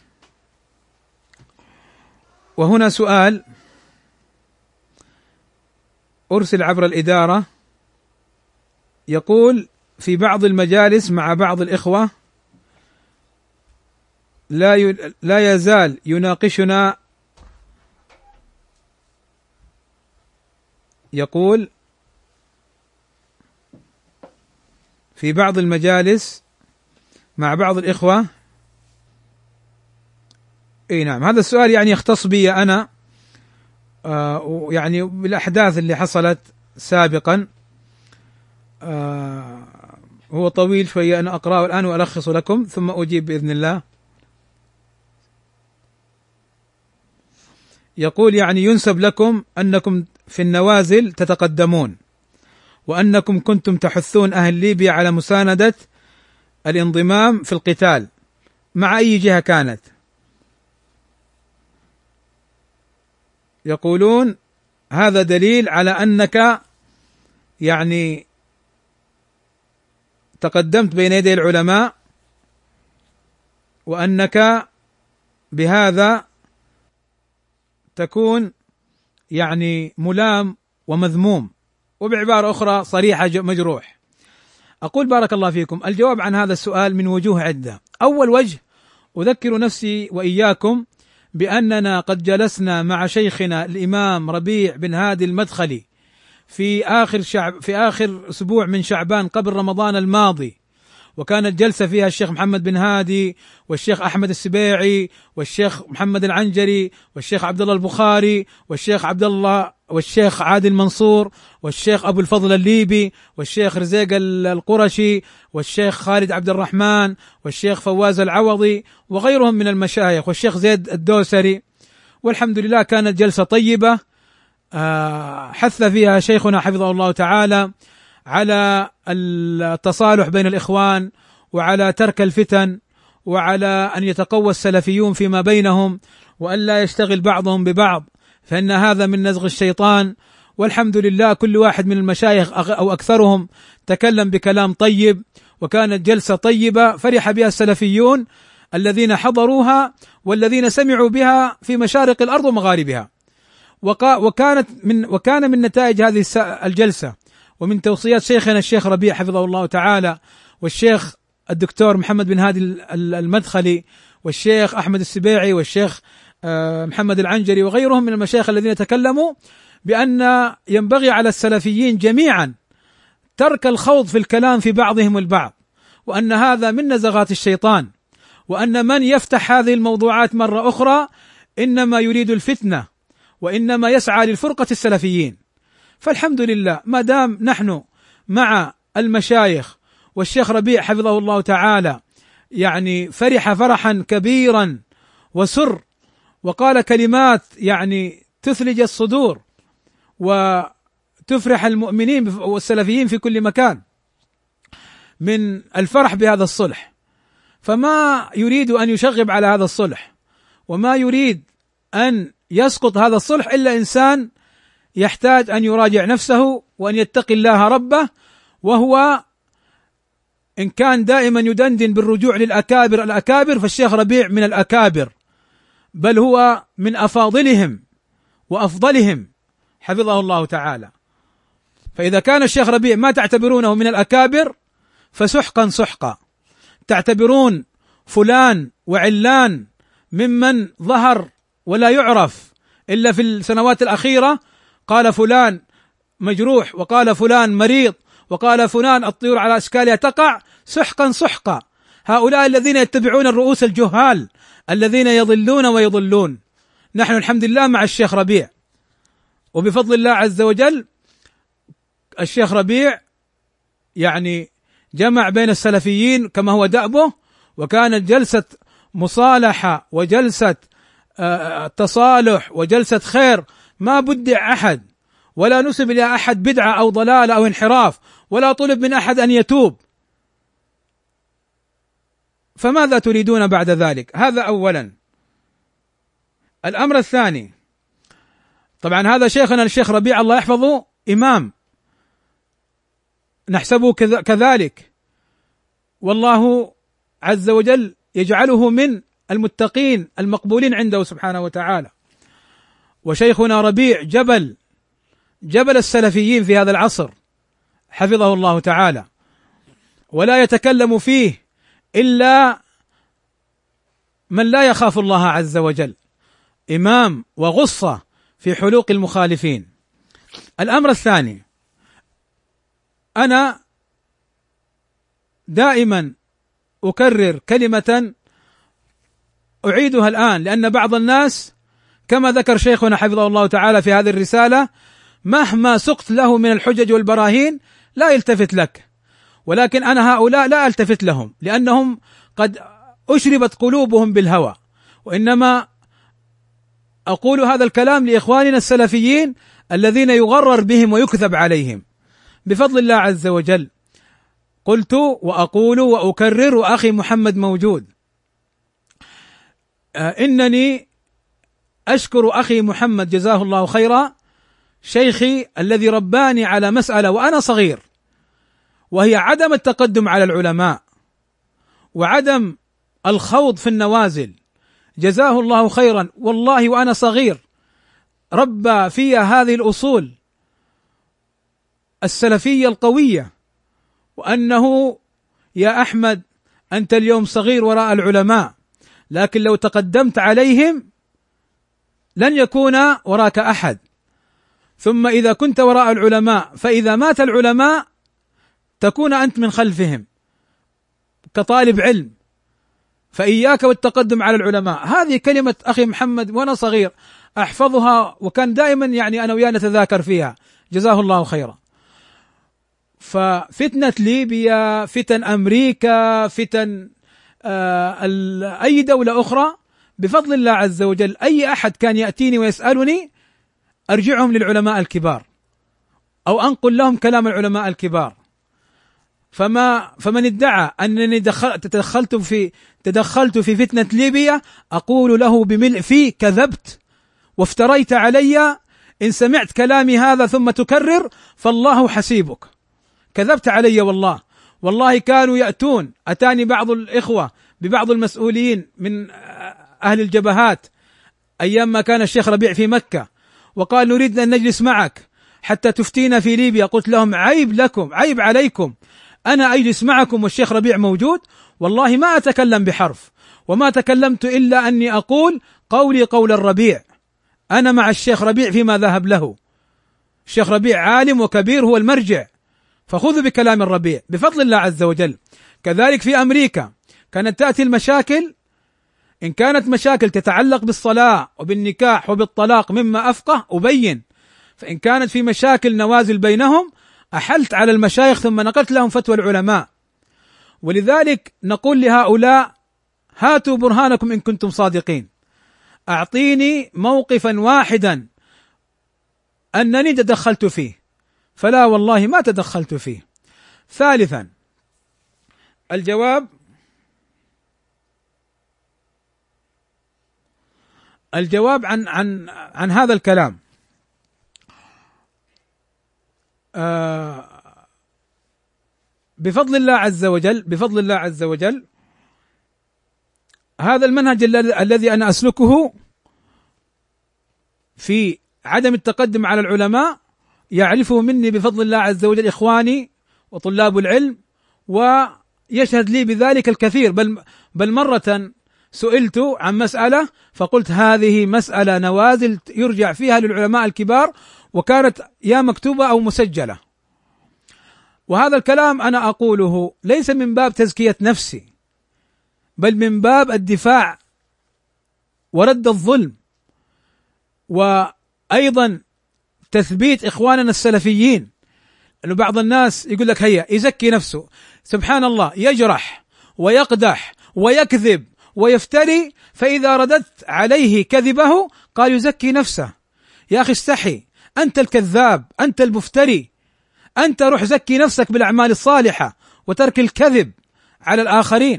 وهنا سؤال أرسل عبر الإدارة يقول: في بعض المجالس مع بعض الإخوة لا ي... لا يزال يناقشنا، يقول في بعض المجالس مع بعض الإخوة. اي نعم، هذا السؤال يعني يختص بي أنا، آه يعني بالأحداث اللي حصلت سابقا. آه هو طويل شوية، أنا أقرأه الآن وألخص لكم ثم أجيب بإذن الله. يقول: يعني ينسب لكم أنكم في النوازل تتقدمون، وأنكم كنتم تحثون أهل ليبيا على مساندة الانضمام في القتال مع أي جهة كانت. يقولون هذا دليل على أنك يعني تقدمت بين يدي العلماء، وأنك بهذا تكون يعني ملام ومذموم، وبعبارة أخرى صريحة مجروح. أقول بارك الله فيكم، الجواب عن هذا السؤال من وجوه عدة. أول وجه: أذكر نفسي وإياكم بأننا قد جلسنا مع شيخنا الإمام ربيع بن هادي المدخلي في آخر شعب في آخر أسبوع من شعبان قبل رمضان الماضي، وكانت جلسة فيها الشيخ محمد بن هادي والشيخ أحمد السبيعي والشيخ محمد العنجري والشيخ عبد الله البخاري والشيخ عبد الله والشيخ عادل منصور والشيخ أبو الفضل الليبي والشيخ رزيق القرشي والشيخ خالد عبد الرحمن والشيخ فواز العوضي وغيرهم من المشايخ والشيخ زيد الدوسري. والحمد لله كانت جلسة طيبة حث فيها شيخنا حفظه الله تعالى على التصالح بين الإخوان، وعلى ترك الفتن، وعلى أن يتقوى السلفيون فيما بينهم، وأن لا يشتغل بعضهم ببعض، فإن هذا من نزغ الشيطان. والحمد لله كل واحد من المشايخ أو أكثرهم تكلم بكلام طيب، وكانت جلسة طيبة فرح بها السلفيون الذين حضروها والذين سمعوا بها في مشارق الأرض ومغاربها. وكانت من وكان من نتائج هذه الجلسة ومن توصيات شيخنا الشيخ ربيع حفظه الله تعالى والشيخ الدكتور محمد بن هادي المدخلي والشيخ أحمد السبيعي والشيخ محمد العنجري وغيرهم من المشايخ الذين تكلموا بأن ينبغي على السلفيين جميعا ترك الخوض في الكلام في بعضهم البعض، وأن هذا من نزغات الشيطان، وأن من يفتح هذه الموضوعات مرة أخرى إنما يريد الفتنة وإنما يسعى للفرقة السلفيين. فالحمد لله ما دام نحن مع المشايخ والشيخ ربيع حفظه الله تعالى يعني فرح فرحا كبيرا وسر وقال كلمات يعني تثلج الصدور وتفرح المؤمنين والسلفيين في كل مكان من الفرح بهذا الصلح، فما يريد أن يشغب على هذا الصلح وما يريد أن يسقط هذا الصلح إلا إنسان يحتاج أن يراجع نفسه وأن يتقي الله ربه، وهو إن كان دائما يدندن بالرجوع للأكابر الأكابر فالشيخ ربيع من الأكابر، بل هو من أفاضلهم وأفضلهم حفظه الله تعالى. فإذا كان الشيخ ربيع ما تعتبرونه من الأكابر فسحقا سحقا، تعتبرون فلان وعلان ممن ظهر ولا يعرف إلا في السنوات الأخيرة، قال فلان مجروح وقال فلان مريض وقال فلان الطيور على أشكالها تقع، سحقا سحقا. هؤلاء الذين يتبعون الرؤوس الجهال الذين يضلون ويضلون. نحن الحمد لله مع الشيخ ربيع، وبفضل الله عز وجل الشيخ ربيع يعني جمع بين السلفيين كما هو دأبه، وكانت جلسة مصالحة وجلسة تصالح وجلسة خير، ما بدع أحد ولا نسب إلى أحد بدعة أو ضلال أو انحراف، ولا طلب من أحد أن يتوب. فماذا تريدون بعد ذلك؟ هذا أولا. الأمر الثاني، طبعا هذا شيخنا الشيخ ربيع الله يحفظه إمام نحسبه كذلك، والله عز وجل يجعله من المتقين المقبولين عنده سبحانه وتعالى. وشيخنا ربيع جبل جبل السلفيين في هذا العصر حفظه الله تعالى، ولا يتكلم فيه إلا من لا يخاف الله عز وجل، إمام وغصة في حلوق المخالفين. الأمر الثاني، أنا دائما أكرر كلمة أعيدها الآن، لأن بعض الناس كما ذكر شيخنا حفظه الله تعالى في هذه الرسالة مهما سقت له من الحجج والبراهين لا يلتفت لك، ولكن أنا هؤلاء لا ألتفت لهم لأنهم قد أشربت قلوبهم بالهوى، وإنما أقول هذا الكلام لإخواننا السلفيين الذين يغرر بهم ويكذب عليهم بفضل الله عز وجل. قلت وأقول وأكرر وأخي محمد موجود، إنني أشكر أخي محمد جزاه الله خيرا، شيخي الذي رباني على مسألة وأنا صغير، وهي عدم التقدم على العلماء وعدم الخوض في النوازل، جزاه الله خيرا. والله وأنا صغير ربى في هذه الأصول السلفية القوية، وأنه يا أحمد أنت اليوم صغير وراء العلماء، لكن لو تقدمت عليهم لن يكون وراك أحد. ثم إذا كنت وراء العلماء فإذا مات العلماء تكون أنت من خلفهم كطالب علم، فإياك والتقدم على العلماء. هذه كلمة أخي محمد وأنا صغير أحفظها، وكان دائما يعني أنا وياه نتذاكر فيها، جزاه الله خيرا. ففتنة ليبيا، فتن أمريكا، فتن آه أي دولة أخرى، بفضل الله عز وجل أي أحد كان يأتيني ويسألني أرجعهم للعلماء الكبار أو أنقل لهم كلام العلماء الكبار. فما فمن ادعى أنني تدخلت في تدخلت في فتنة ليبيا أقول له بملء فيه كذبت وافتريت علي. إن سمعت كلامي هذا ثم تكرر فالله حسيبك، كذبت علي والله. والله كانوا يأتون، أتاني بعض الإخوة ببعض المسؤولين من أهل الجبهات أيام ما كان الشيخ ربيع في مكة، وقال نريد أن نجلس معك حتى تفتينا في ليبيا. قلت لهم عيب لكم، عيب عليكم، أنا أجلس معكم والشيخ ربيع موجود؟ والله ما أتكلم بحرف، وما تكلمت إلا أني أقول قولي قول الربيع، أنا مع الشيخ ربيع فيما ذهب له. الشيخ ربيع عالم وكبير، هو المرجع، فخذوا بكلام الربيع بفضل الله عز وجل. كذلك في أمريكا كانت تأتي المشاكل، إن كانت مشاكل تتعلق بالصلاة وبالنكاح وبالطلاق مما أفقه أبين، فإن كانت في مشاكل نوازل بينهم أحلت على المشايخ ثم نقلت لهم فتوى العلماء. ولذلك نقول لهؤلاء هاتوا برهانكم إن كنتم صادقين، أعطيني موقفا واحدا أنني تدخلت فيه، فلا والله ما تدخلت فيه. ثالثا الجواب الجواب عن عن عن هذا الكلام. آه بفضل الله عز وجل بفضل الله عز وجل هذا المنهج الذي أنا أسلكه في عدم التقدم على العلماء يعرفه مني بفضل الله عز وجل إخواني وطلاب العلم، ويشهد لي بذلك الكثير. بل بل مرة سئلت عن مسألة فقلت هذه مسألة نوازل يرجع فيها للعلماء الكبار، وكانت يا مكتوبة أو مسجلة. وهذا الكلام أنا أقوله ليس من باب تزكية نفسي، بل من باب الدفاع ورد الظلم، وأيضا تثبيت إخواننا السلفيين. لأنه بعض الناس يقول لك هيا يزكي نفسه، سبحان الله، يجرح ويقدح ويكذب ويفتري، فإذا رددت عليه كذبه قال يزكي نفسه. يا أخي استحي، أنت الكذاب، أنت المفتري، أنت روح زكي نفسك بالأعمال الصالحة وترك الكذب على الآخرين.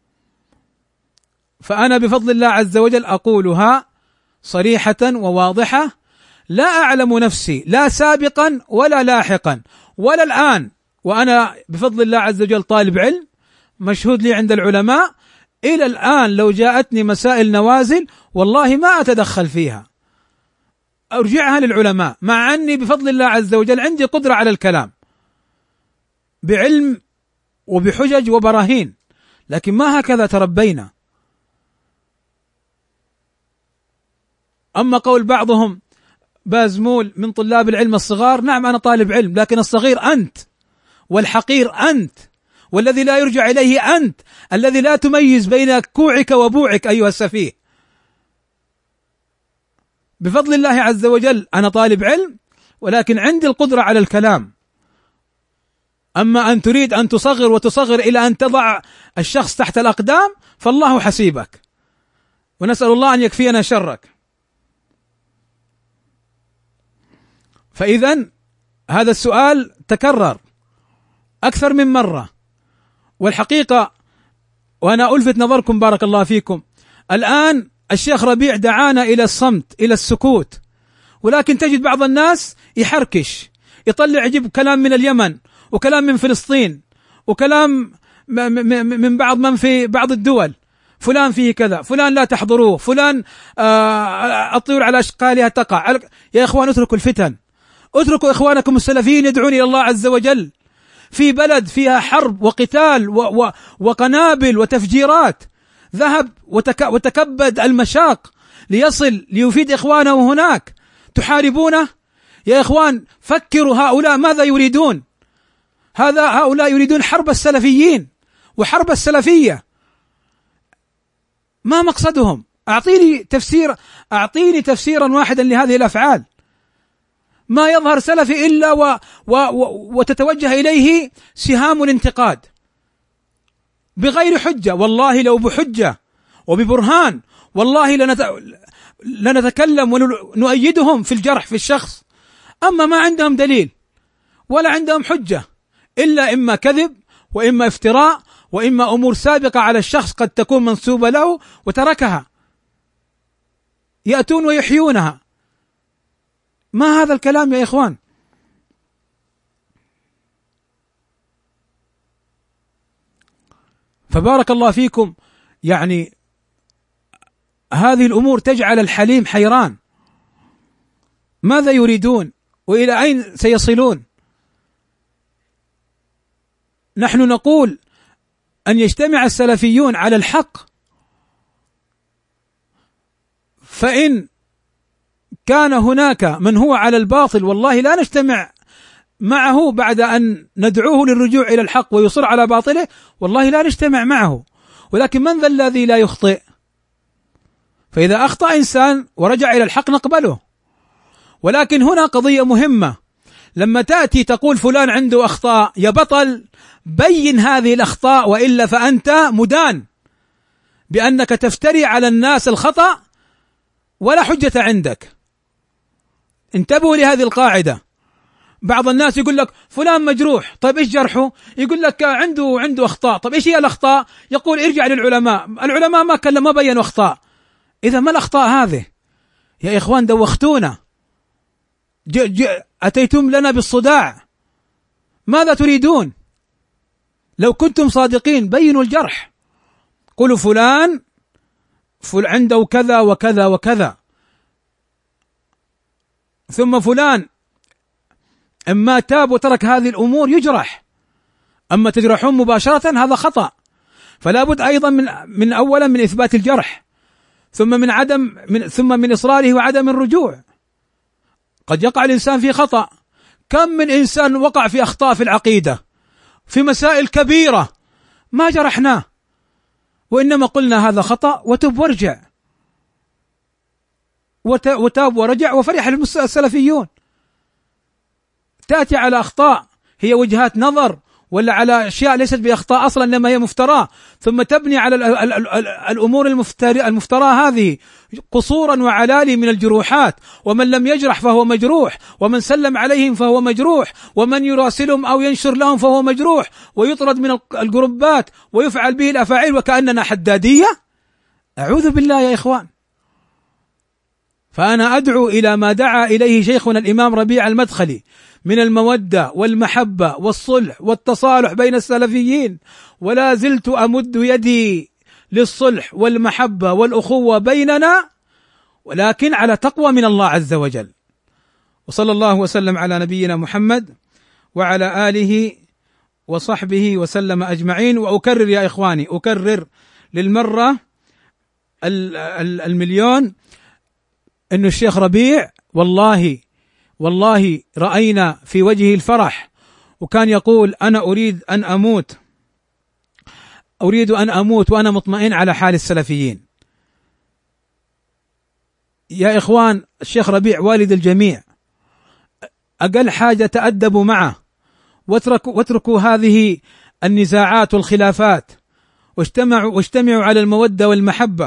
فأنا بفضل الله عز وجل أقولها صريحة وواضحة، لا أعلم نفسي لا سابقا ولا لاحقا ولا الآن، وأنا بفضل الله عز وجل طالب علم مشهود لي عند العلماء، إلى الآن لو جاءتني مسائل نوازل والله ما أتدخل فيها، أرجعها للعلماء، مع أني بفضل الله عز وجل عندي قدرة على الكلام بعلم وبحجج وبراهين، لكن ما هكذا تربينا. أما قول بعضهم بازمول من طلاب العلم الصغار، نعم أنا طالب علم، لكن الصغير أنت، والحقير أنت، والذي لا يرجع إليه أنت، الذي لا تميز بين كوعك وبوعك أيها السفيه. بفضل الله عز وجل أنا طالب علم، ولكن عندي القدرة على الكلام. أما أن تريد أن تصغر وتصغر إلى أن تضع الشخص تحت الأقدام فالله حسيبك، ونسأل الله أن يكفينا شرك. فإذن هذا السؤال تكرر أكثر من مرة، والحقيقة وأنا ألفت نظركم بارك الله فيكم، الآن الشيخ ربيع دعانا إلى الصمت، إلى السكوت، ولكن تجد بعض الناس يحركش، يطلع يجيب كلام من اليمن وكلام من فلسطين وكلام من بعض من في بعض الدول، فلان فيه كذا، فلان لا تحضروه، فلان آه الطيور على أشقالها تقع. يا إخوان اتركوا الفتن، اتركوا إخوانكم السلفيين يدعون إلى الله عز وجل في بلد فيها حرب وقتال و و وقنابل وتفجيرات. ذهب وتك وتكبد المشاق ليصل ليفيد إخوانه هناك، تحاربونه؟ يا إخوان فكروا، هؤلاء ماذا يريدون؟ هذا هؤلاء يريدون حرب السلفيين وحرب السلفية. ما مقصدهم؟ أعطيني تفسير، أعطيني تفسيرا واحدا لهذه الأفعال. ما يظهر سلفي إلا و و و وتتوجه إليه سهام الانتقاد بغير حجة. والله لو بحجة وببرهان والله لنت... لنتكلم ونؤيدهم في الجرح في الشخص. أما ما عندهم دليل ولا عندهم حجة، إلا إما كذب وإما افتراء وإما أمور سابقة على الشخص قد تكون منسوبة له وتركها، يأتون ويحيونها. ما هذا الكلام يا إخوان؟ فبارك الله فيكم. يعني هذه الأمور تجعل الحليم حيران، ماذا يريدون وإلى أين سيصلون؟ نحن نقول أن يجتمع السلفيون على الحق، فإن كان هناك من هو على الباطل والله لا نجتمع معه بعد أن ندعوه للرجوع إلى الحق ويصر على باطله، والله لا نجتمع معه. ولكن من ذا الذي لا يخطئ؟ فإذا أخطأ إنسان ورجع إلى الحق نقبله. ولكن هنا قضية مهمة، لما تأتي تقول فلان عنده أخطاء، يا بطل بين هذه الأخطاء، وإلا فأنت مدان بأنك تفتري على الناس الخطأ ولا حجة عندك. انتبهوا لهذه القاعدة. بعض الناس يقول لك فلان مجروح، طيب إيش جرحه؟ يقول لك عنده عنده أخطاء، طيب إيش هي الأخطاء؟ يقول ارجع للعلماء، العلماء ما كلموا ما بينوا أخطاء. إذا ما الأخطاء هذه يا إخوان؟ دوختونا، ج ج أتيتم لنا بالصداع. ماذا تريدون؟ لو كنتم صادقين بينوا الجرح، قولوا فلان فل عنده كذا وكذا وكذا، ثم فلان اما تاب وترك هذه الامور يجرح. اما تجرحون مباشرة هذا خطأ. فلا بد ايضا من من اولا من اثبات الجرح، ثم من عدم من ثم من اصراره وعدم الرجوع. قد يقع الانسان في خطأ، كم من انسان وقع في اخطاء في العقيدة في مسائل كبيرة ما جرحناه، وإنما قلنا هذا خطأ وتب وارجع، وتاب ورجع وفرح السلفيون. تأتي على أخطاء هي وجهات نظر ولا على أشياء ليست بأخطاء أصلا إنما هي مفتراة، ثم تبني على الأمور المفتراة هذه قصورا وعلالي من الجروحات. ومن لم يجرح فهو مجروح، ومن سلم عليهم فهو مجروح، ومن يراسلهم أو ينشر لهم فهو مجروح، ويطرد من الجروبات ويفعل به الأفاعيل وكأننا حدادية. أعوذ بالله يا إخوان. فأنا أدعو إلى ما دعا إليه شيخنا الإمام ربيع المدخلي من المودة والمحبة والصلح والتصالح بين السلفيين، ولا زلت أمد يدي للصلح والمحبة والأخوة بيننا، ولكن على تقوى من الله عز وجل. وصلى الله وسلم على نبينا محمد وعلى آله وصحبه وسلم أجمعين. وأكرر يا إخواني، أكرر للمرة المليون إنه الشيخ ربيع والله والله رأينا في وجهه الفرح، وكان يقول أنا أريد أن أموت أريد أن أموت وأنا مطمئن على حال السلفيين. يا إخوان، الشيخ ربيع والد الجميع، أقل حاجة تأدبوا معه، واتركوا, واتركوا هذه النزاعات والخلافات، واجتمعوا, واجتمعوا على المودة والمحبة.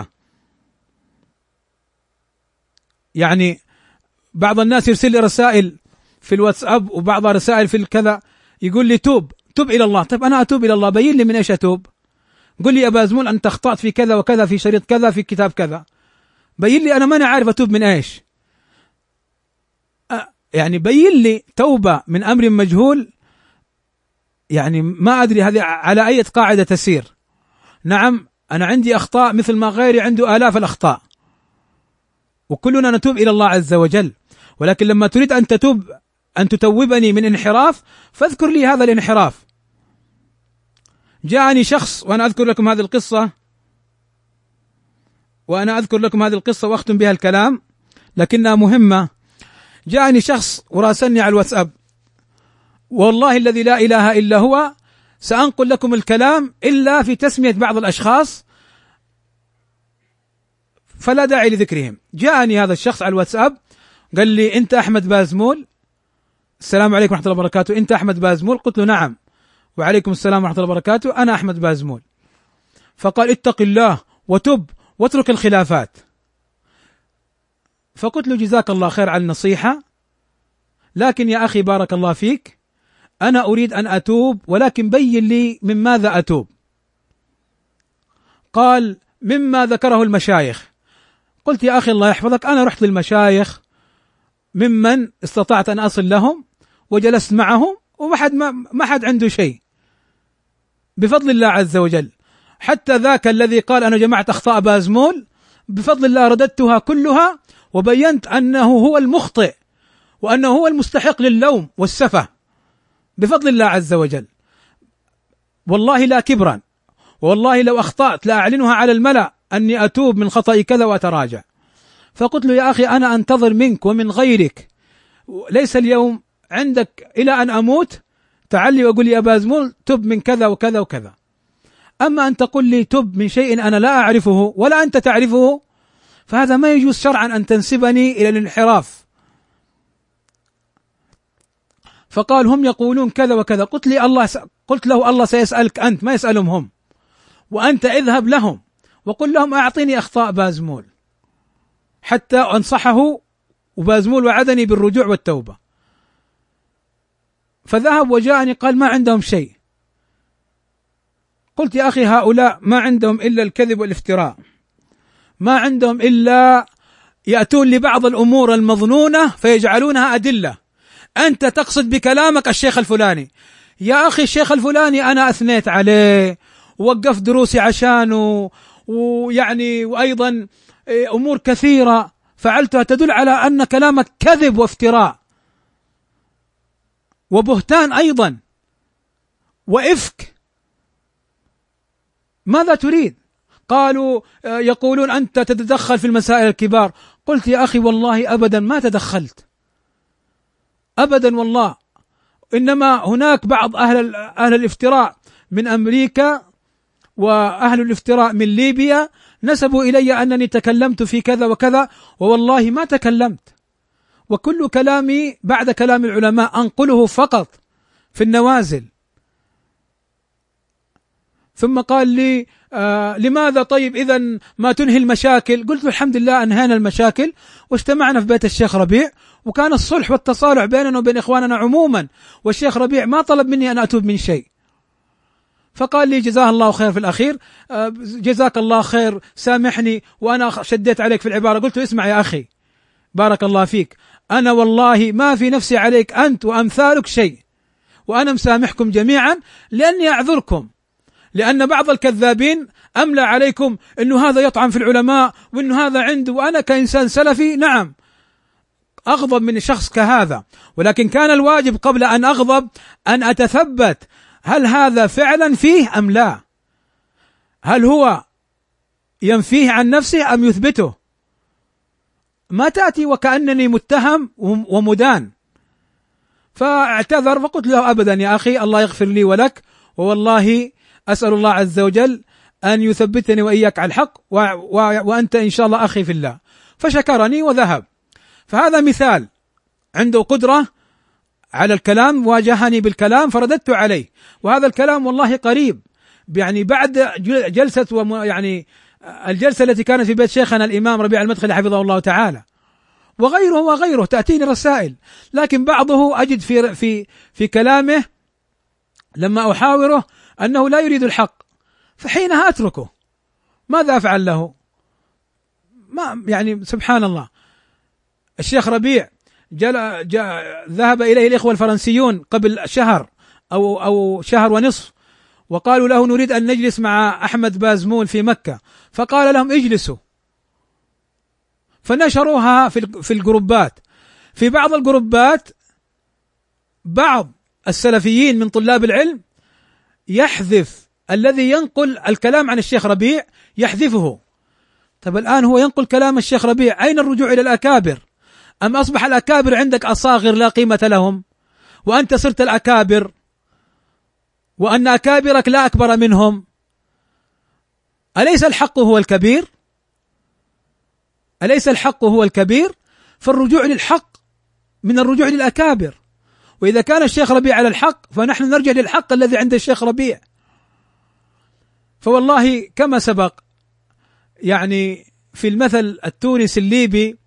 يعني بعض الناس يرسل لي رسائل في الواتساب وبعض رسائل في الكذا، يقول لي توب توب إلى الله. طيب أنا أتوب إلى الله، بين لي من إيش أتوب. قل لي يا أبا زمون أنت أخطأت في كذا وكذا في شريط كذا في كتاب كذا، بين لي، أنا ما أنا عارف أتوب من إيش. أه يعني بين لي توبة من أمر مجهول، يعني ما أدري هذه على أي قاعدة تسير. نعم أنا عندي أخطاء مثل ما غيري عنده آلاف الأخطاء، وكلنا نتوب إلى الله عز وجل، ولكن لما تريد أن تتوب أن تتوبني من انحراف فاذكر لي هذا الانحراف. جاءني شخص، وأنا أذكر لكم هذه القصة، وأنا أذكر لكم هذه القصة وأختم بها الكلام لكنها مهمة. جاءني شخص وراسلني على الواتساب، والله الذي لا إله إلا هو سأنقل لكم الكلام إلا في تسمية بعض الأشخاص فلا داعي لذكرهم. جاءني هذا الشخص على الواتساب قال لي: أنت أحمد بازمول؟ السلام عليكم ورحمة الله وبركاته. أنت أحمد بازمول؟ قلت له: نعم. وعليكم السلام ورحمة الله وبركاته، أنا أحمد بازمول. فقال: اتق الله وتب واترك الخلافات. فقلت له: جزاك الله خير على النصيحة، لكن يا أخي بارك الله فيك، أنا أريد أن أتوب ولكن بين لي من ماذا أتوب. قال: مما ذكره المشايخ. قلت: يا أخي الله يحفظك، أنا رحت للمشايخ ممن استطعت أن أصل لهم وجلست معهم وما حد ما حد عنده شيء بفضل الله عز وجل. حتى ذاك الذي قال أنا جمعت أخطاء بازمول بفضل الله رددتها كلها وبينت أنه هو المخطئ وأنه هو المستحق للوم والسفة بفضل الله عز وجل. والله لا كبرا، والله لو أخطأت لا أعلنها على الملأ أني أتوب من خطأي كذا وأتراجع. فقلت له: يا أخي أنا أنتظر منك ومن غيرك، ليس اليوم عندك إلى أن أموت تعلي وأقول لي يا بازمول تب من كذا وكذا وكذا. أما أن تقول لي تب من شيء أنا لا أعرفه ولا أنت تعرفه فهذا ما يجوز شرعا أن تنسبني إلى الانحراف. فقال: هم يقولون كذا وكذا. قلت لي الله س... قلت له: الله سيسألك أنت، ما يسألهم هم، وأنت اذهب لهم وقل لهم أعطيني أخطاء بازمول حتى أنصحه، وبازمول وعدني بالرجوع والتوبة. فذهب وجاءني قال: ما عندهم شيء. قلت: يا أخي هؤلاء ما عندهم إلا الكذب والافتراء، ما عندهم إلا يأتون لبعض الأمور المظنونة فيجعلونها أدلة. أنت تقصد بكلامك الشيخ الفلاني. يا أخي الشيخ الفلاني أنا أثنيت عليه ووقفت دروسي عشانه، ويعني وأيضا أمور كثيرة فعلتها تدل على أن كلامك كذب وافتراء وبهتان أيضا وإفك. ماذا تريد؟ قالوا يقولون أنت تتدخل في المسائل الكبار. قلت: يا أخي والله أبدا ما تدخلت أبدا والله، إنما هناك بعض أهل أهل الافتراء من أمريكا وأهل الافتراء من ليبيا نسبوا إلي أنني تكلمت في كذا وكذا، ووالله ما تكلمت، وكل كلامي بعد كلام العلماء أنقله فقط في النوازل. ثم قال لي: آه لماذا طيب إذا ما تنهي المشاكل؟ قلت له: الحمد لله أنهينا المشاكل واجتمعنا في بيت الشيخ ربيع، وكان الصلح والتصالح بيننا وبين إخواننا عموما، والشيخ ربيع ما طلب مني أن أتوب من شيء. فقال لي: جزاه الله خير في الأخير، آه جزاك الله خير، سامحني وأنا شديت عليك في العبارة. قلت له: اسمع يا أخي بارك الله فيك، أنا والله ما في نفسي عليك أنت وأمثالك شيء، وأنا مسامحكم جميعا لأني أعذركم، لأن بعض الكذابين أملى عليكم أنه هذا يطعن في العلماء وأنه هذا عنده، وأنا كإنسان سلفي نعم أغضب من شخص كهذا، ولكن كان الواجب قبل أن أغضب أن أتثبت هل هذا فعلا فيه أم لا، هل هو ينفيه عن نفسه أم يثبته. ما تأتي وكأنني متهم ومدان. فاعتذر فقلت له: أبدا يا أخي الله يغفر لي ولك، ووالله أسأل الله عز وجل أن يثبتني وإياك على الحق، و... و... وأنت إن شاء الله أخي في الله. فشكرني وذهب. فهذا مثال عنده قدرة على الكلام، واجهني بالكلام فرددت عليه، وهذا الكلام والله قريب، يعني بعد جلسة وم... يعني الجلسة التي كانت في بيت شيخنا الإمام ربيع المدخلي حفظه الله تعالى، وغيره وغيره تأتيني رسائل، لكن بعضه أجد في في في كلامه لما أحاوره أنه لا يريد الحق، فحينها أتركه. ماذا أفعل له؟ ما يعني سبحان الله. الشيخ ربيع جل جا ذهب إليه الإخوة الفرنسيون قبل شهر أو أو شهر ونصف، وقالوا له: نريد أن نجلس مع أحمد بازمول في مكة، فقال لهم: اجلسوا. فنشروها في في الجروبات. في بعض الجروبات بعض السلفيين من طلاب العلم يحذف الذي ينقل الكلام عن الشيخ ربيع، يحذفه، طب الآن هو ينقل كلام الشيخ ربيع، أين الرجوع إلى الأكابر؟ أم أصبح الأكابر عندك أصاغر لا قيمة لهم، وأنت صرت الأكابر، وأن أكابرك لا أكبر منهم؟ أليس الحق هو الكبير؟ أليس الحق هو الكبير؟ فالرجوع للحق من الرجوع للأكابر، وإذا كان الشيخ ربيع على الحق فنحن نرجع للحق الذي عند الشيخ ربيع. فوالله كما سبق يعني في المثل التونسي الليبي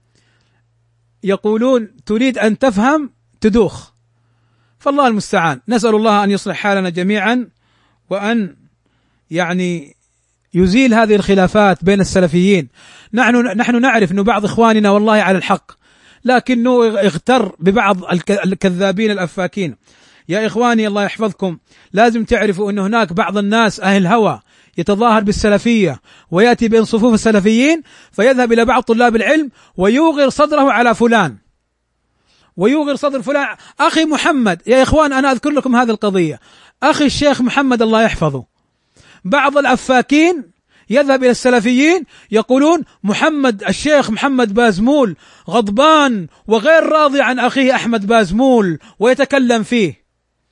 يقولون تريد أن تفهم تدوخ، فالله المستعان. نسأل الله أن يصلح حالنا جميعا، وأن يعني يزيل هذه الخلافات بين السلفيين. نحن نحن نعرف أن بعض إخواننا والله على الحق، لكنه اغتر ببعض الكذابين الأفاكين. يا إخواني الله يحفظكم، لازم تعرفوا أن هناك بعض الناس أهل هوى يتظاهر بالسلفية ويأتي بين صفوف السلفيين، فيذهب إلى بعض طلاب العلم ويوغر صدره على فلان، ويوغر صدر فلان. أخي محمد، يا إخوان أنا أذكر لكم هذه القضية، أخي الشيخ محمد الله يحفظه، بعض الأفاكين يذهب إلى السلفيين يقولون محمد الشيخ محمد بازمول غضبان وغير راضي عن أخيه أحمد بازمول ويتكلم فيه.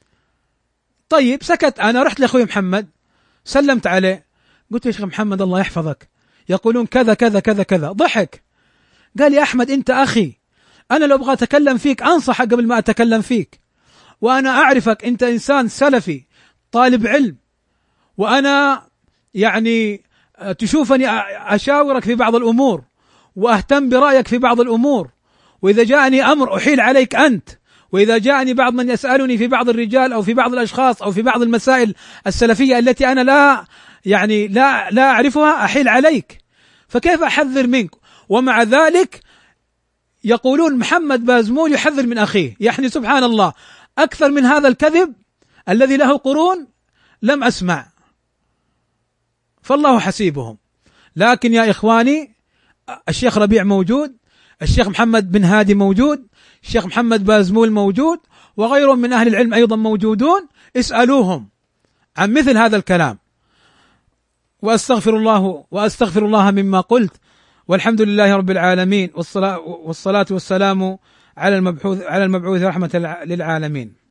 طيب سكت، أنا رحت لأخوي محمد سلمت عليه، قلت يا شيخ محمد الله يحفظك يقولون كذا كذا كذا كذا. ضحك، قال يا أحمد أنت أخي، أنا لو أبغى أتكلم فيك أنصحك قبل ما أتكلم فيك، وأنا أعرفك أنت إنسان سلفي طالب علم، وأنا يعني تشوفني أشاورك في بعض الأمور وأهتم برأيك في بعض الأمور، وإذا جاءني أمر أحيل عليك أنت، وإذا جاءني بعض من يسألني في بعض الرجال أو في بعض الأشخاص أو في بعض المسائل السلفية التي أنا لا يعني لا لا أعرفها أحيل عليك، فكيف أحذر منك؟ ومع ذلك يقولون محمد بازمول يحذر من أخيه. يعني سبحان الله، أكثر من هذا الكذب الذي له قرون لم أسمع، فالله حسيبهم. لكن يا إخواني الشيخ ربيع موجود، الشيخ محمد بن هادي موجود، الشيخ محمد بازمول موجود، وغيرهم من أهل العلم أيضا موجودون، اسألوهم عن مثل هذا الكلام. وأستغفر الله وأستغفر الله مما قلت، والحمد لله رب العالمين، والصلاة والصلاة والسلام على المبعوث على المبعوث رحمة للعالمين.